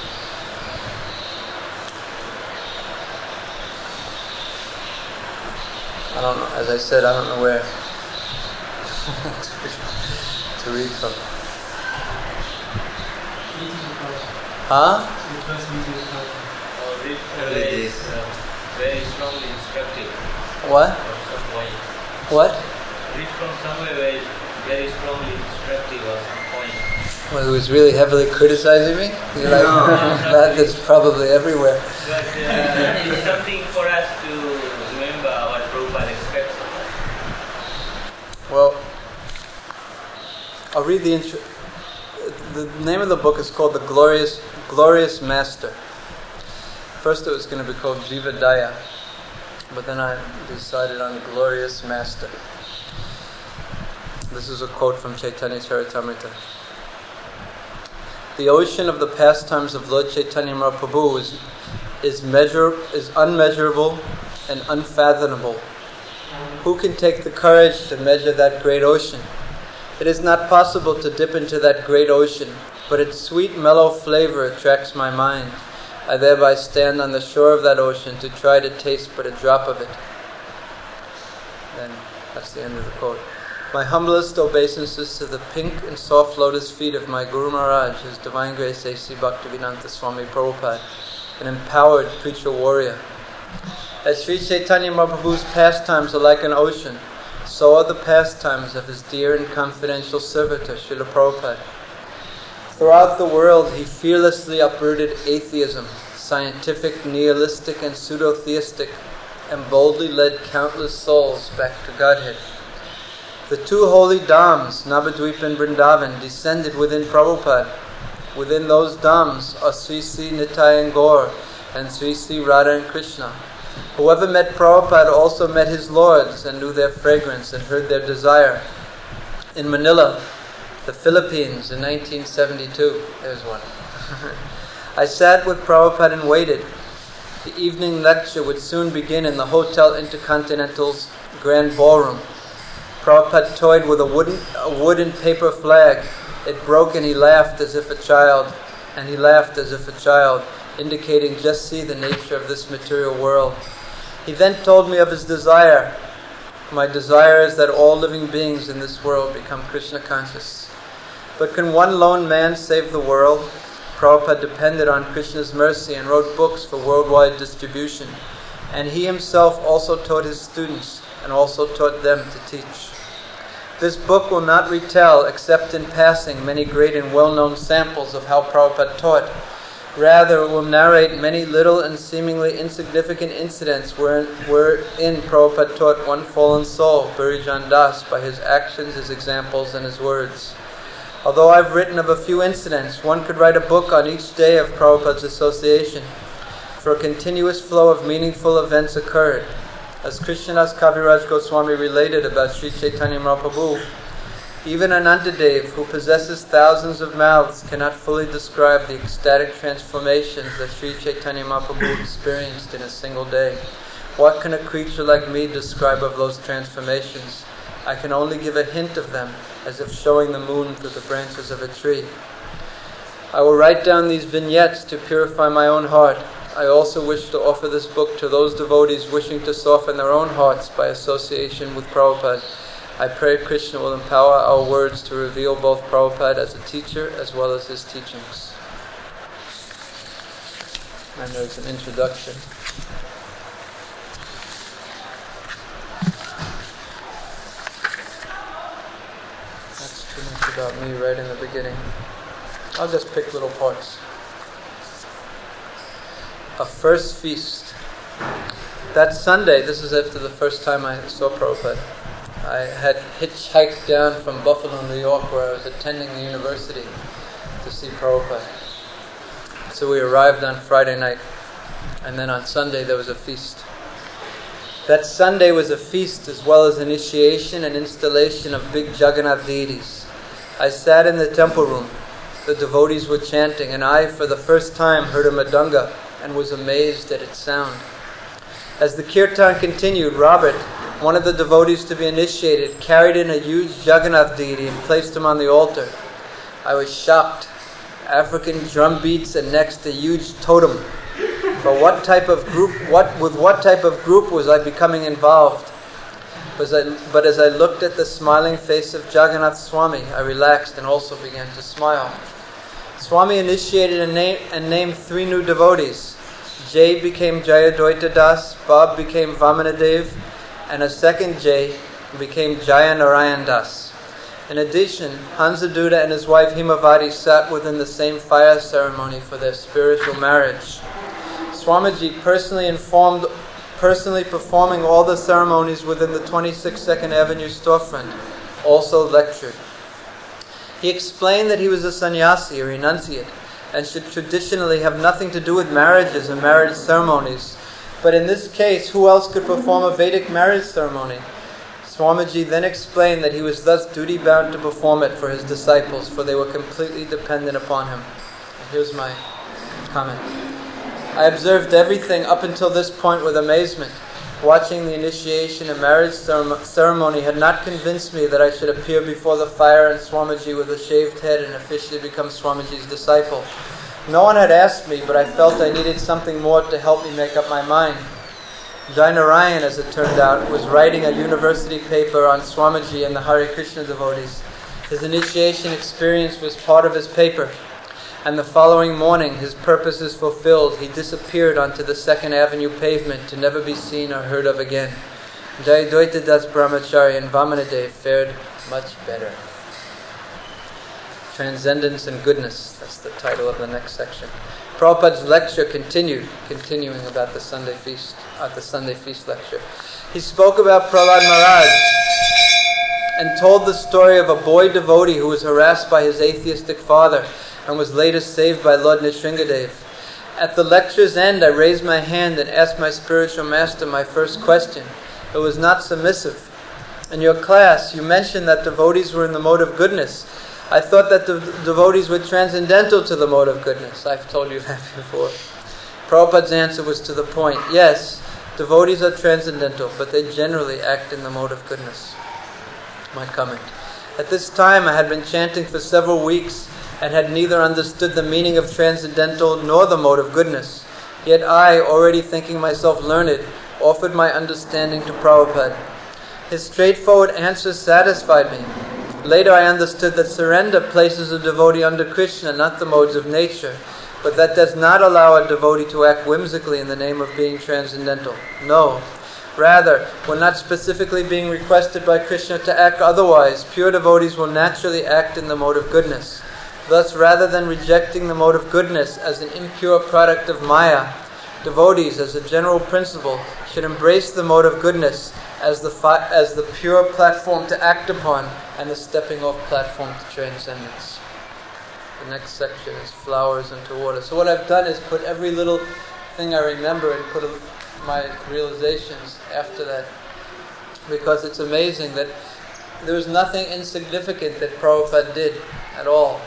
I don't know, as I said, I don't know where to read from. Huh? Or read somewhere is uh, very strongly instructive. What? Or some point. What? Read from somewhere where it's very strongly instructive or some point. Well, who was really heavily criticizing me? You like, No. that is probably everywhere. But uh, it's something for us to remember what Prabhupada expects of us. Well, I'll read the intro. The name of the book is called The Glorious Glorious Master. First it was going to be called Jivadaya, but then I decided on Glorious Master. This is a quote from Chaitanya Charitamrita. The ocean of the pastimes of Lord Chaitanya Mahaprabhu is, is, measure, is unmeasurable and unfathomable. Who can take the courage to measure that great ocean? It is not possible to dip into that great ocean, but its sweet, mellow flavor attracts my mind. I thereby stand on the shore of that ocean to try to taste but a drop of it. Then, that's the end of the quote. My humblest obeisances to the pink and soft lotus feet of my Guru Maharaj, His Divine Grace A C Bhaktivedanta Swami Prabhupada, an empowered preacher warrior. As Sri Chaitanya Mahaprabhu's pastimes are like an ocean, so are the pastimes of his dear and confidential servitor, Srila Prabhupada. Throughout the world, he fearlessly uprooted atheism, scientific, nihilistic, and pseudo-theistic, and boldly led countless souls back to Godhead. The two holy Dhams, Navadvip and Vrindavan, descended within Prabhupada. Within those Dhams are Sri Sri Nitai and Gaur, and Sri Sri Radha and Krishna. Whoever met Prabhupada also met his lords and knew their fragrance and heard their desire. In Manila, the Philippines, in nineteen seventy-two, there's one. I sat with Prabhupada and waited. The evening lecture would soon begin in the Hotel Intercontinental's grand ballroom. Prabhupada toyed with a wooden, a wooden paper flag. It broke and he laughed as if a child, and he laughed as if a child, indicating just see the nature of this material world. He then told me of his desire. My desire is that all living beings in this world become Krishna conscious. But can one lone man save the world? Prabhupada depended on Krishna's mercy and wrote books for worldwide distribution. And he himself also taught his students and also taught them to teach. This book will not retell, except in passing, many great and well-known samples of how Prabhupada taught. Rather, it will narrate many little and seemingly insignificant incidents wherein, wherein Prabhupada taught one fallen soul, Birijan Das, by his actions, his examples, and his words. Although I've written of a few incidents, one could write a book on each day of Prabhupada's association, for a continuous flow of meaningful events occurred. As Krishnadas Kaviraj Goswami related about Sri Chaitanya Mahaprabhu, even Anantadev, who possesses thousands of mouths, cannot fully describe the ecstatic transformations that Sri Chaitanya Mahaprabhu experienced in a single day. What can a creature like me describe of those transformations? I can only give a hint of them, as if showing the moon through the branches of a tree. I will write down these vignettes to purify my own heart. I also wish to offer this book to those devotees wishing to soften their own hearts by association with Prabhupada. I pray Krishna will empower our words to reveal both Prabhupada as a teacher as well as his teachings. And there's an introduction. That's too much about me right in the beginning. I'll just pick little parts. A first feast. That Sunday, this is after the first time I saw Prabhupada, I had hitchhiked down from Buffalo, New York, where I was attending the university, to see Prabhupada. So we arrived on Friday night, and then on Sunday there was a feast. That Sunday was a feast as well as initiation and installation of big Jagannath deities. I sat in the temple room. The devotees were chanting, and I, for the first time, heard a madanga and was amazed at its sound. As the kirtan continued, Robert, one of the devotees to be initiated, carried in a huge Jagannath deity and placed him on the altar. I was shocked. African drum beats and next a huge totem. But what type of group? What with what type of group was I becoming involved? Was I, but as I looked at the smiling face of Jagannath Swami, I relaxed and also began to smile. Swami initiated and, name, and named three new devotees. Jay became Jayadvaita Das, Bob became Vamanadev, and a second Jay became Jaya Narayan Das. In addition, Hansaduta and his wife Himavati sat within the same fire ceremony for their spiritual marriage. Swamiji personally informed, personally performing all the ceremonies within the twenty-six Second Avenue storefront, also lectured. He explained that he was a sannyasi or renunciate and should traditionally have nothing to do with marriages and marriage ceremonies. But in this case, who else could perform a Vedic marriage ceremony? Swamiji then explained that he was thus duty-bound to perform it for his disciples, for they were completely dependent upon him. And here's my comment. I observed everything up until this point with amazement. Watching the initiation and marriage ceremony had not convinced me that I should appear before the fire and Swamiji with a shaved head and officially become Swamiji's disciple. No one had asked me, but I felt I needed something more to help me make up my mind. Jai Narayan, as it turned out, was writing a university paper on Swamiji and the Hare Krishna devotees. His initiation experience was part of his paper, and the following morning, his purposes fulfilled, he disappeared onto the Second Avenue pavement to never be seen or heard of again. Jayadvaita Das Brahmachari and Vamanadev fared much better. Transcendence and Goodness, that's the title of the next section. Prabhupada's lecture continued, continuing about the Sunday feast, at the Sunday feast lecture. He spoke about Prahlad Maharaj and told the story of a boy devotee who was harassed by his atheistic father and was later saved by Lord Nrsingadev. At the lecture's end, I raised my hand and asked my spiritual master my first question. It was not submissive. In your class, you mentioned that devotees were in the mode of goodness. I thought that the devotees were transcendental to the mode of goodness. I've told you that before. Prabhupada's answer was to the point. Yes, devotees are transcendental, but they generally act in the mode of goodness. My comment. At this time, I had been chanting for several weeks and had neither understood the meaning of transcendental nor the mode of goodness. Yet I, already thinking myself learned, offered my understanding to Prabhupada. His straightforward answer satisfied me. Later I understood that surrender places a devotee under Krishna, not the modes of nature, but that does not allow a devotee to act whimsically in the name of being transcendental. No. Rather, when not specifically being requested by Krishna to act otherwise, pure devotees will naturally act in the mode of goodness. Thus, rather than rejecting the mode of goodness as an impure product of Maya, devotees, as a general principle, should embrace the mode of goodness as the fi- as the pure platform to act upon and the stepping off platform to transcendence. The next section is flowers into water. So what I've done is put every little thing I remember and put a, my realizations after that, because it's amazing that there was nothing insignificant that Prabhupada did at all.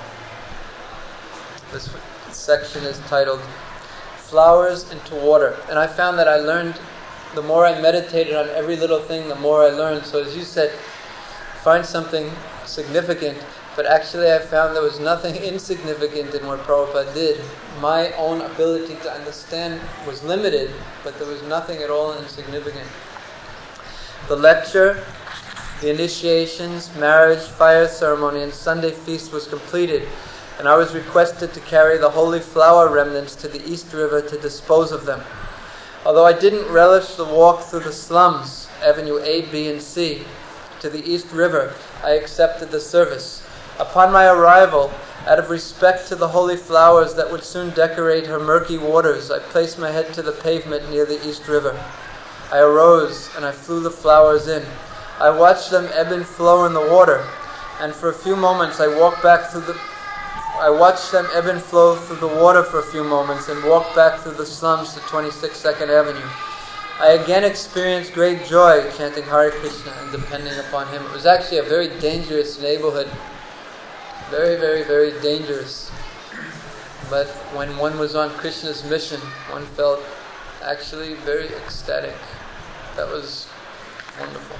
This section is titled Flowers into Water. And I found that I learned, the more I meditated on every little thing, the more I learned. So as you said, find something significant, but actually I found there was nothing insignificant in what Prabhupada did. My own ability to understand was limited, but there was nothing at all insignificant. The lecture, the initiations, marriage, fire ceremony, and Sunday feast was completed, and I was requested to carry the holy flower remnants to the East River to dispose of them. Although I didn't relish the walk through the slums, Avenue A, B, and C, to the East River, I accepted the service. Upon my arrival, out of respect to the holy flowers that would soon decorate her murky waters, I placed my head to the pavement near the East River. I arose and I flew the flowers in. I watched them ebb and flow in the water, and for a few moments I walked back through the I watched them ebb and flow through the water for a few moments and walked back through the slums to twenty-six second Avenue. I again experienced great joy chanting Hare Krishna and depending upon Him. It was actually a very dangerous neighborhood. Very, very, very dangerous. But when one was on Krishna's mission, one felt actually very ecstatic. That was wonderful.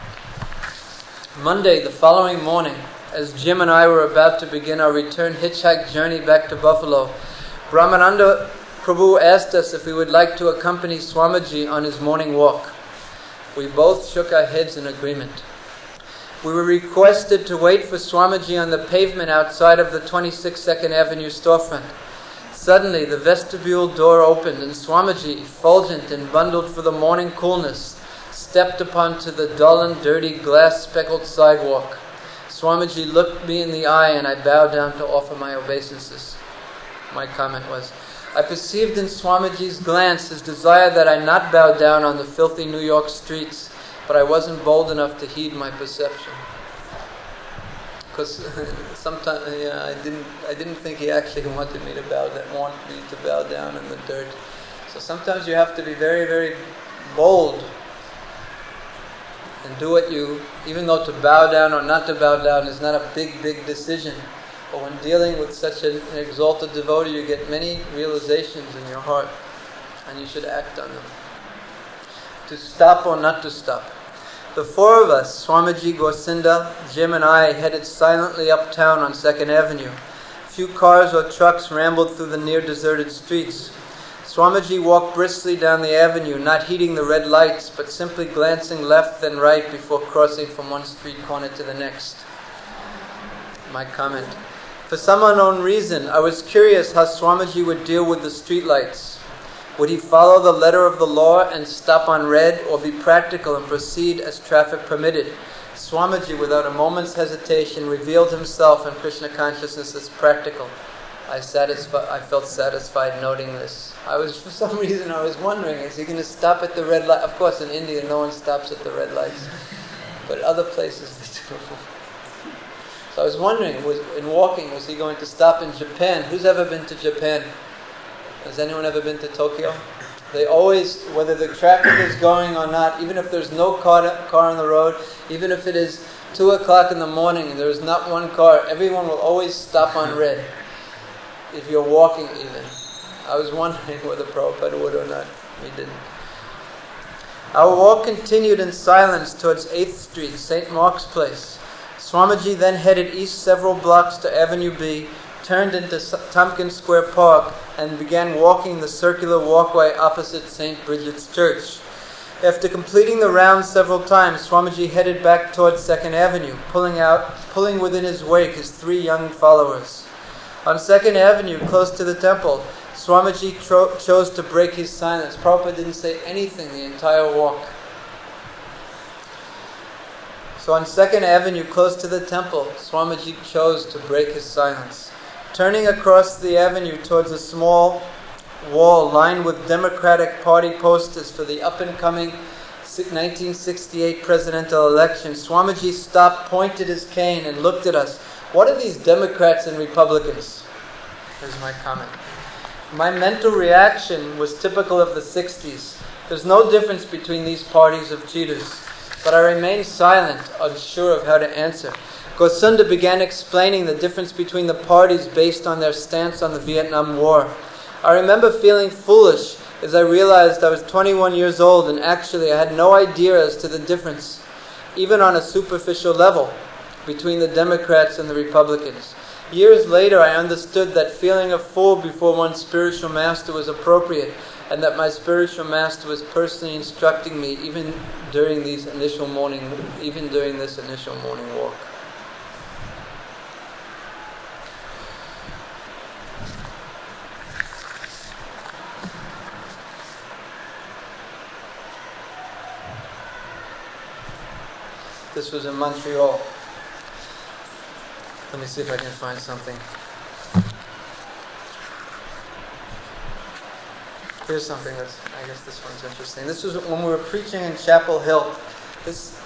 Monday, the following morning, as Jim and I were about to begin our return hitchhike journey back to Buffalo, Brahmananda Prabhu asked us if we would like to accompany Swamiji on his morning walk. We both shook our heads in agreement. We were requested to wait for Swamiji on the pavement outside of the twenty-six second Avenue storefront. Suddenly, the vestibule door opened and Swamiji, effulgent and bundled for the morning coolness, stepped upon to the dull and dirty glass-speckled sidewalk. Swamiji looked me in the eye and I bowed down to offer my obeisances. My comment was, I perceived in Swamiji's glance his desire that I not bow down on the filthy New York streets, but I wasn't bold enough to heed my perception. Because sometimes yeah, I didn't I didn't think he actually wanted me to bow down, want me to bow down in the dirt. So sometimes you have to be very, very bold and do what you, even though to bow down or not to bow down is not a big, big decision. But when dealing with such an exalted devotee, you get many realizations in your heart, and you should act on them. To stop or not to stop. The four of us, Swamiji, Gorsinda, Jim and I, headed silently uptown on second Avenue. Few cars or trucks rambled through the near-deserted streets. Swamiji walked briskly down the avenue, not heeding the red lights, but simply glancing left and right before crossing from one street corner to the next. My comment. For some unknown reason, I was curious how Swamiji would deal with the streetlights. Would he follow the letter of the law and stop on red, or be practical and proceed as traffic permitted? Swamiji, without a moment's hesitation, revealed himself and Krishna consciousness as practical. I satisfi- I felt satisfied noting this. I was, for some reason, I was wondering, is he going to stop at the red light? Of course, in India, no one stops at the red lights. But other places, they do. So I was wondering, was, in walking, was he going to stop in Japan? Who's ever been to Japan? Has anyone ever been to Tokyo? They always, whether the traffic is going or not, even if there's no car, car on the road, even if it is two o'clock in the morning and there's not one car, everyone will always stop on red. If you're walking even. I was wondering whether Prabhupada would or not. He didn't. Our walk continued in silence towards eighth Street, Saint Mark's Place. Swamiji then headed east several blocks to Avenue B, turned into Tompkins Square Park, and began walking the circular walkway opposite Saint Bridget's Church. After completing the round several times, Swamiji headed back towards second Avenue, pulling out, pulling within his wake his three young followers. On second Avenue, close to the temple, Swamiji tro- chose to break his silence. Prabhupada didn't say anything the entire walk. So on second Avenue, close to the temple, Swamiji chose to break his silence. Turning across the avenue towards a small wall lined with Democratic Party posters for the up-and-coming nineteen sixty-eight presidential election, Swamiji stopped, pointed his cane, and looked at us. What are these Democrats and Republicans? Here's my comment. My mental reaction was typical of the sixties. There's no difference between these parties of cheaters. But I remained silent, unsure of how to answer. Gosunda began explaining the difference between the parties based on their stance on the Vietnam War. I remember feeling foolish as I realized I was twenty-one years old and actually I had no idea as to the difference, even on a superficial level, between the Democrats and the Republicans. Years later, I understood that feeling a fool before one's spiritual master was appropriate, and that my spiritual master was personally instructing me even during these initial morning, even during this initial morning walk. This was in Montreal. Let me see if I can find something. Here's something that's, I guess this one's interesting. This was when we were preaching in Chapel Hill. This,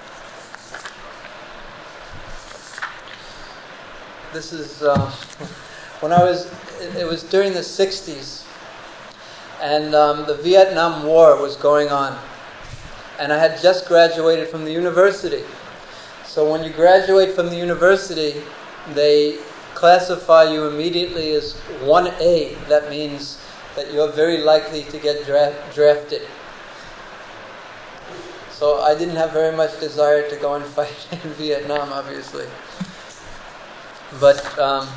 this is, uh, when I was, it, it was during the sixties, and um, the Vietnam War was going on. And I had just graduated from the university. So when you graduate from the university, they classify you immediately as one A. That means that you're very likely to get dra- drafted. So I didn't have very much desire to go and fight in Vietnam, obviously. But um,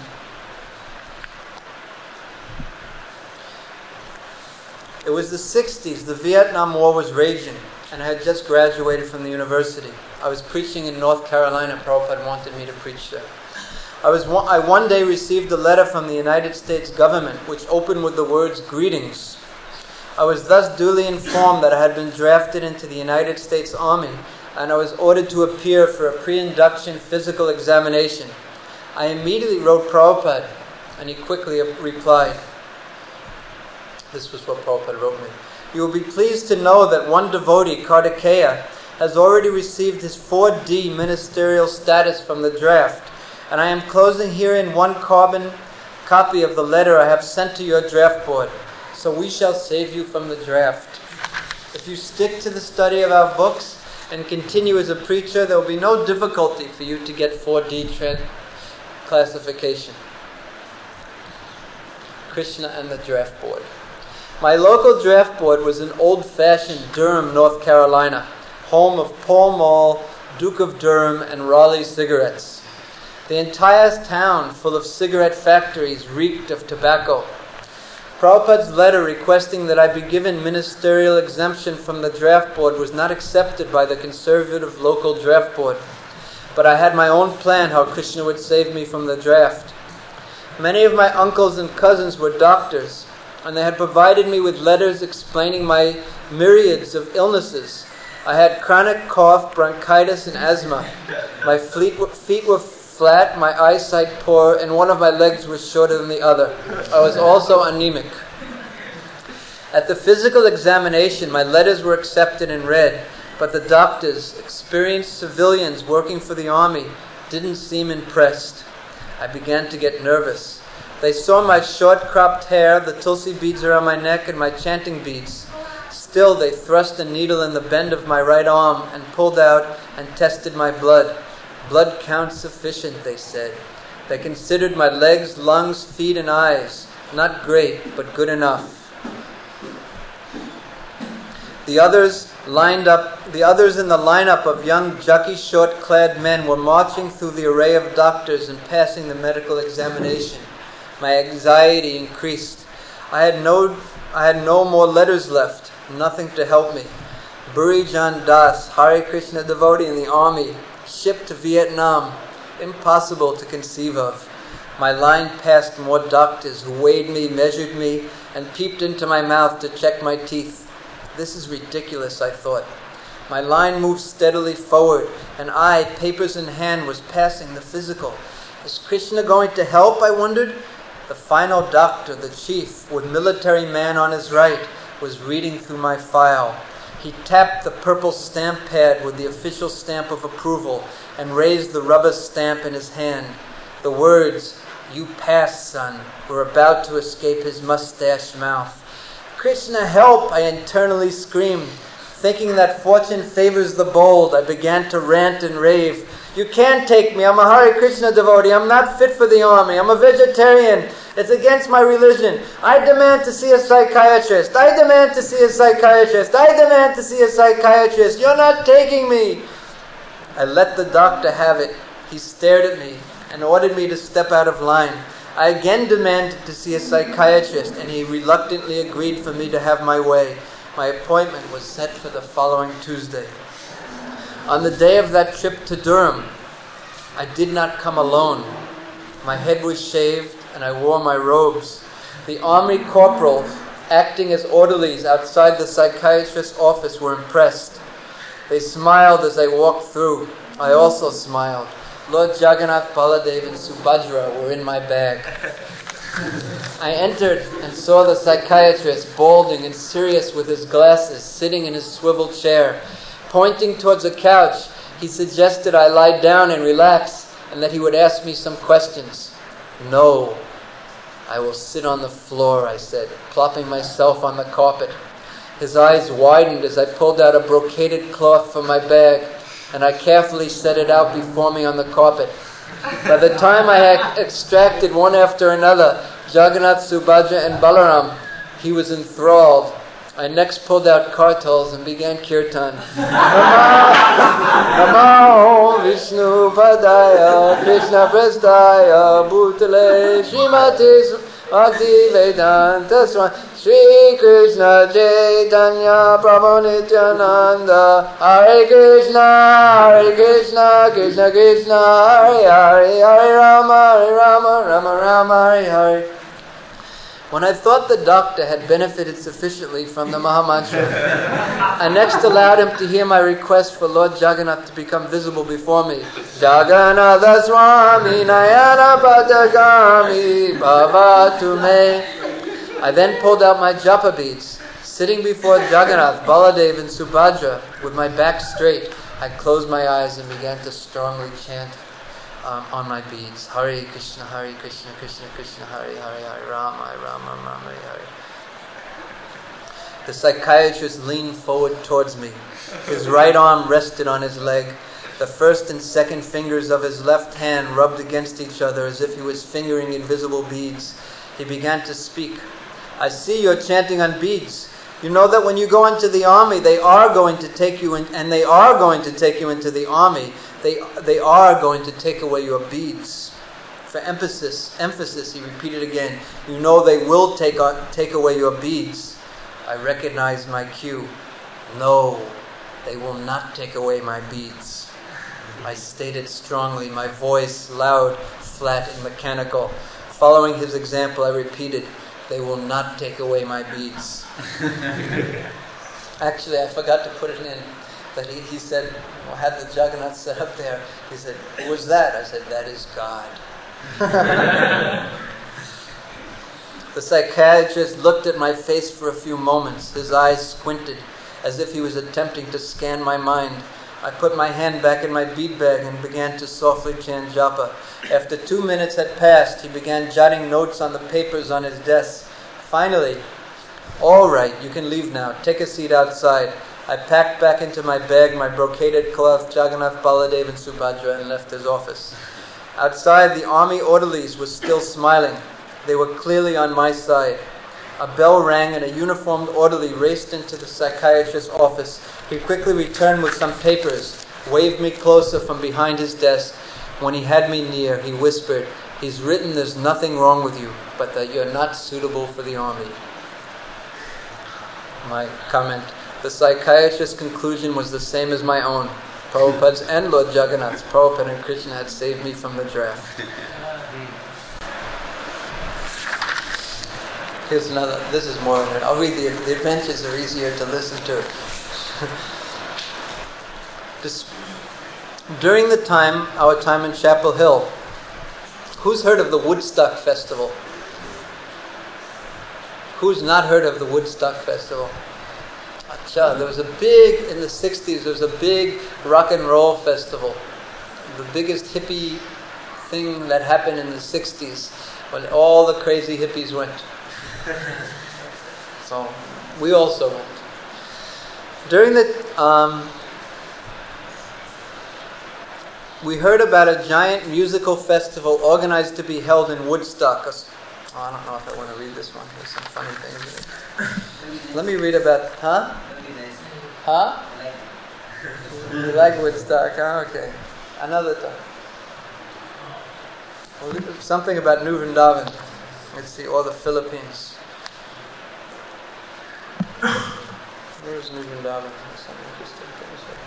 it was the sixties. The Vietnam War was raging. And I had just graduated from the university. I was preaching in North Carolina. Prabhupada wanted me to preach there. I was one, I one day received a letter from the United States government which opened with the words, "Greetings." I was thus duly informed that I had been drafted into the United States Army, and I was ordered to appear for a pre-induction physical examination. I immediately wrote Prabhupada, and he quickly replied. This was what Prabhupada wrote me. "You will be pleased to know that one devotee, Kartikeya, has already received his four D ministerial status from the draft, and I am closing herein one carbon copy of the letter I have sent to your draft board, so we shall save you from the draft. If you stick to the study of our books and continue as a preacher, there will be no difficulty for you to get four D tra- classification." Krishna and the draft board. My local draft board was in old-fashioned Durham, North Carolina, home of Pall Mall, Duke of Durham, and Raleigh cigarettes. The entire town, full of cigarette factories, reeked of tobacco. Prabhupada's letter requesting that I be given ministerial exemption from the draft board was not accepted by the conservative local draft board, but I had my own plan how Krishna would save me from the draft. Many of my uncles and cousins were doctors, and they had provided me with letters explaining my myriads of illnesses. I had chronic cough, bronchitis, and asthma. My feet were flat, my eyesight poor, and one of my legs was shorter than the other. I was also anemic. At the physical examination, my letters were accepted and read, but the doctors, experienced civilians working for the army, didn't seem impressed. I began to get nervous. They saw my short-cropped hair, the tulsi beads around my neck, and my chanting beads. Still, they thrust a needle in the bend of my right arm and pulled out and tested my blood. Blood count sufficient, they said. They considered my legs, lungs, feet, and eyes. Not great, but good enough. The others lined up. The others in the lineup of young, jucky, short-clad men were marching through the array of doctors and passing the medical examination. My anxiety increased. I had no, I had no more letters left. Nothing to help me. Buri Jan Das, Hare Krishna devotee in the army, shipped to Vietnam. Impossible to conceive of. My line passed more doctors who weighed me, measured me, and peeped into my mouth to check my teeth. This is ridiculous, I thought. My line moved steadily forward, and I, papers in hand, was passing the physical. Is Krishna going to help, I wondered? The final doctor, the chief, with military man on his right, was reading through my file. He tapped the purple stamp pad with the official stamp of approval and raised the rubber stamp in his hand. The words, "You pass, son," were about to escape his mustache mouth. Krishna, help! I internally screamed. Thinking that fortune favors the bold, I began to rant and rave. You can't take me. I'm a Hare Krishna devotee. I'm not fit for the army. I'm a vegetarian. It's against my religion. I demand to see a psychiatrist. I demand to see a psychiatrist. I demand to see a psychiatrist. You're not taking me. I let the doctor have it. He stared at me and ordered me to step out of line. I again demanded to see a psychiatrist, and he reluctantly agreed for me to have my way. My appointment was set for the following Tuesday. On the day of that trip to Durham, I did not come alone. My head was shaved, and I wore my robes. The army corporals, acting as orderlies outside the psychiatrist's office, were impressed. They smiled as I walked through. I also smiled. Lord Jagannath, Baladev, and Subhadra were in my bag. I entered and saw the psychiatrist, balding and serious with his glasses, sitting in his swivel chair. Pointing towards a couch, he suggested I lie down and relax, and that he would ask me some questions. No, I will sit on the floor, I said, plopping myself on the carpet. His eyes widened as I pulled out a brocaded cloth from my bag, and I carefully set it out before me on the carpet. By the time I had extracted one after another, Jagannath, Subhadra, and Balaram, he was enthralled. I next pulled out kartals and began kirtan. Namo Vishnu Padaya Krishna Prestaya Bhutale Srimati Bhakti Vedanta Swami Shri Krishna Chaitanya Prabhu Nityananda Hare Krishna Hare Krishna Krishna Krishna Hare Hare Hare Rama Hare Rama Rama Rama Hare Hare. When I thought the doctor had benefited sufficiently from the Mahamantra, I next allowed him to hear my request for Lord Jagannath to become visible before me. Jagannatha Swami Nayana Patagami Bhavatu Me. I then pulled out my japa beads. Sitting before Jagannath, Baladev, and Subhadra, with my back straight, I closed my eyes and began to strongly chant Um, on my beads. Hare Krishna, Hare Krishna, Krishna Krishna, Hare Hare, Hare Rama, Hare Rama, Rama Hare Hare. The psychiatrist leaned forward towards me. His right arm rested on his leg. The first and second fingers of his left hand rubbed against each other as if he was fingering invisible beads. He began to speak. I see you're chanting on beads. You know that when you go into the army, they are going to take you in, and they are going to take you into the army. They they are going to take away your beads. For emphasis, emphasis, he repeated again. You know they will take uh, take away your beads. I recognized my cue. No, they will not take away my beads. I stated strongly, my voice loud, flat, and mechanical. Following his example, I repeated, they will not take away my beads. Actually, I forgot to put it in. But he, he said, well, had the Jagannath set up there, he said, who was that? I said, that is God. The psychiatrist looked at my face for a few moments. His eyes squinted, as if he was attempting to scan my mind. I put my hand back in my bead bag and began to softly chant japa. After two minutes had passed, he began jotting notes on the papers on his desk. Finally, "All right, you can leave now. Take a seat outside." I packed back into my bag my brocaded cloth, Jagannath, Baladev and Subhadra, and left his office. Outside, the army orderlies were still smiling. They were clearly on my side. A bell rang and a uniformed orderly raced into the psychiatrist's office. He quickly returned with some papers, waved me closer from behind his desk. When he had me near, he whispered, "He's written there's nothing wrong with you, but that you're not suitable for the army." My comment, the psychiatrist's conclusion was the same as my own. Prabhupada's and Lord Jagannath's, Prabhupada and Krishna had saved me from the draft. Here's another, this is more, I'll read the, the adventures are easier to listen to. This, during the time, our time in Chapel Hill, who's heard of the Woodstock Festival? Who's not heard of the Woodstock Festival? Acha, there was a big, in the sixties, there was a big rock and roll festival. The biggest hippie thing that happened in the sixties, when all the crazy hippies went. So, we also went. During the, um, we heard about a giant musical festival organized to be held in Woodstock. Oh, I don't know if I want to read this one. There's some funny things in it. Let me read about, huh? Huh? You like Woodstock, huh? Okay. Another time. Well, something about New Vrindavan. Let's see, or the Philippines. Where's New Vrindavan? Some interesting things here.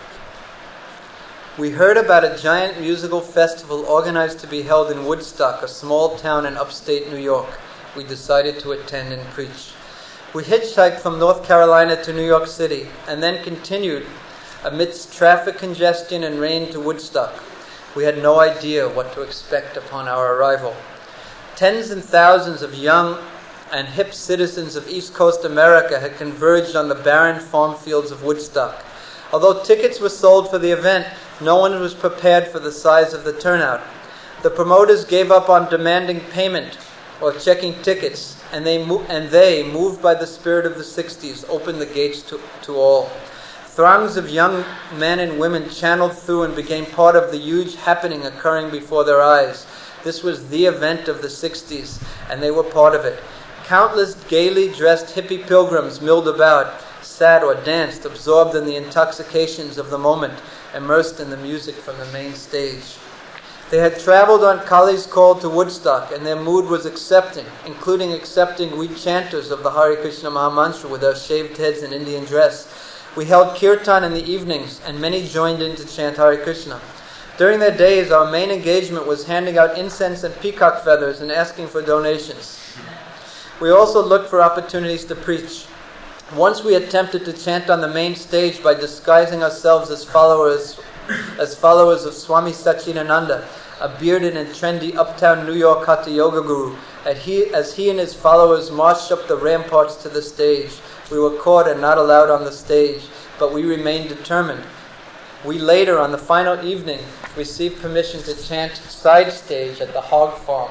We heard about a giant musical festival organized to be held in Woodstock, a small town in upstate New York. We decided to attend and preach. We hitchhiked from North Carolina to New York City and then continued amidst traffic congestion and rain to Woodstock. We had no idea what to expect upon our arrival. Tens and thousands of young and hip citizens of East Coast America had converged on the barren farm fields of Woodstock. Although tickets were sold for the event, no one was prepared for the size of the turnout. The promoters gave up on demanding payment or checking tickets, and they, mo- and they moved by the spirit of the sixties, opened the gates to, to all. Throngs of young men and women channeled through and became part of the huge happening occurring before their eyes. This was the event of the sixties, and they were part of it. Countless gaily dressed hippie pilgrims milled about, sat or danced, absorbed in the intoxications of the moment, immersed in the music from the main stage. They had traveled on Kali's call to Woodstock, and their mood was accepting, including accepting we chanters of the Hare Krishna Mahamantra with our shaved heads and Indian dress. We held kirtan in the evenings, and many joined in to chant Hare Krishna. During their days, our main engagement was handing out incense and peacock feathers and asking for donations. We also looked for opportunities to preach. Once we attempted to chant on the main stage by disguising ourselves as followers, as followers of Swami Satchidananda, a bearded and trendy uptown New York Hatha Yoga guru. As he, as he and his followers marched up the ramparts to the stage, we were caught and not allowed on the stage, but we remained determined. We later, on the final evening, received permission to chant side stage at the hog farm.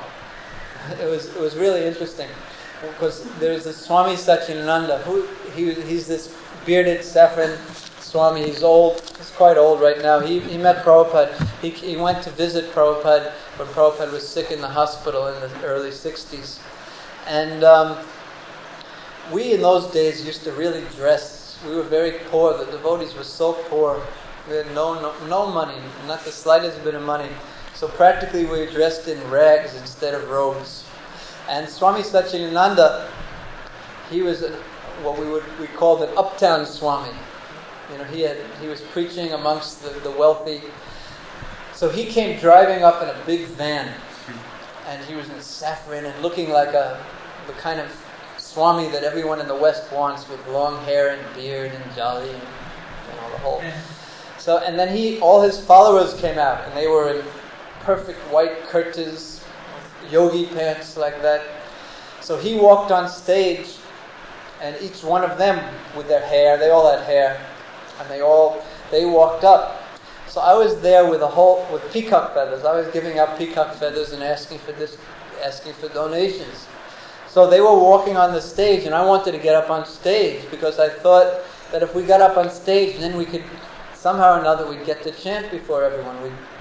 It was it was really interesting, because there's this Swami Satchidananda, who he he's this bearded saffron Swami. He's old. He's quite old right now. He he met Prabhupada. He he went to visit Prabhupada when Prabhupada was sick in the hospital in the early sixties, and um, we in those days used to really dress. We were very poor. The devotees were so poor. We had no, no no money, not the slightest bit of money. So practically we were dressed in rags instead of robes. And Swami Satchidananda, he was a, what we would we called an uptown Swami. You know, he had he was preaching amongst the, the wealthy. So he came driving up in a big van, and he was in saffron and looking like a the kind of Swami that everyone in the West wants, with long hair and beard and jolly and you know the whole. So, and then he, all his followers came out, and they were in perfect white kurtas, yogi pants like that. So he walked on stage, and each one of them with their hair, they all had hair, and they all, they walked up, So I was there with a whole with peacock feathers. I was giving out peacock feathers and asking for this, asking for donations. So they were walking on the stage, and I wanted to get up on stage because I thought that if we got up on stage, then we could somehow or another we'd get to chant before everyone. We'd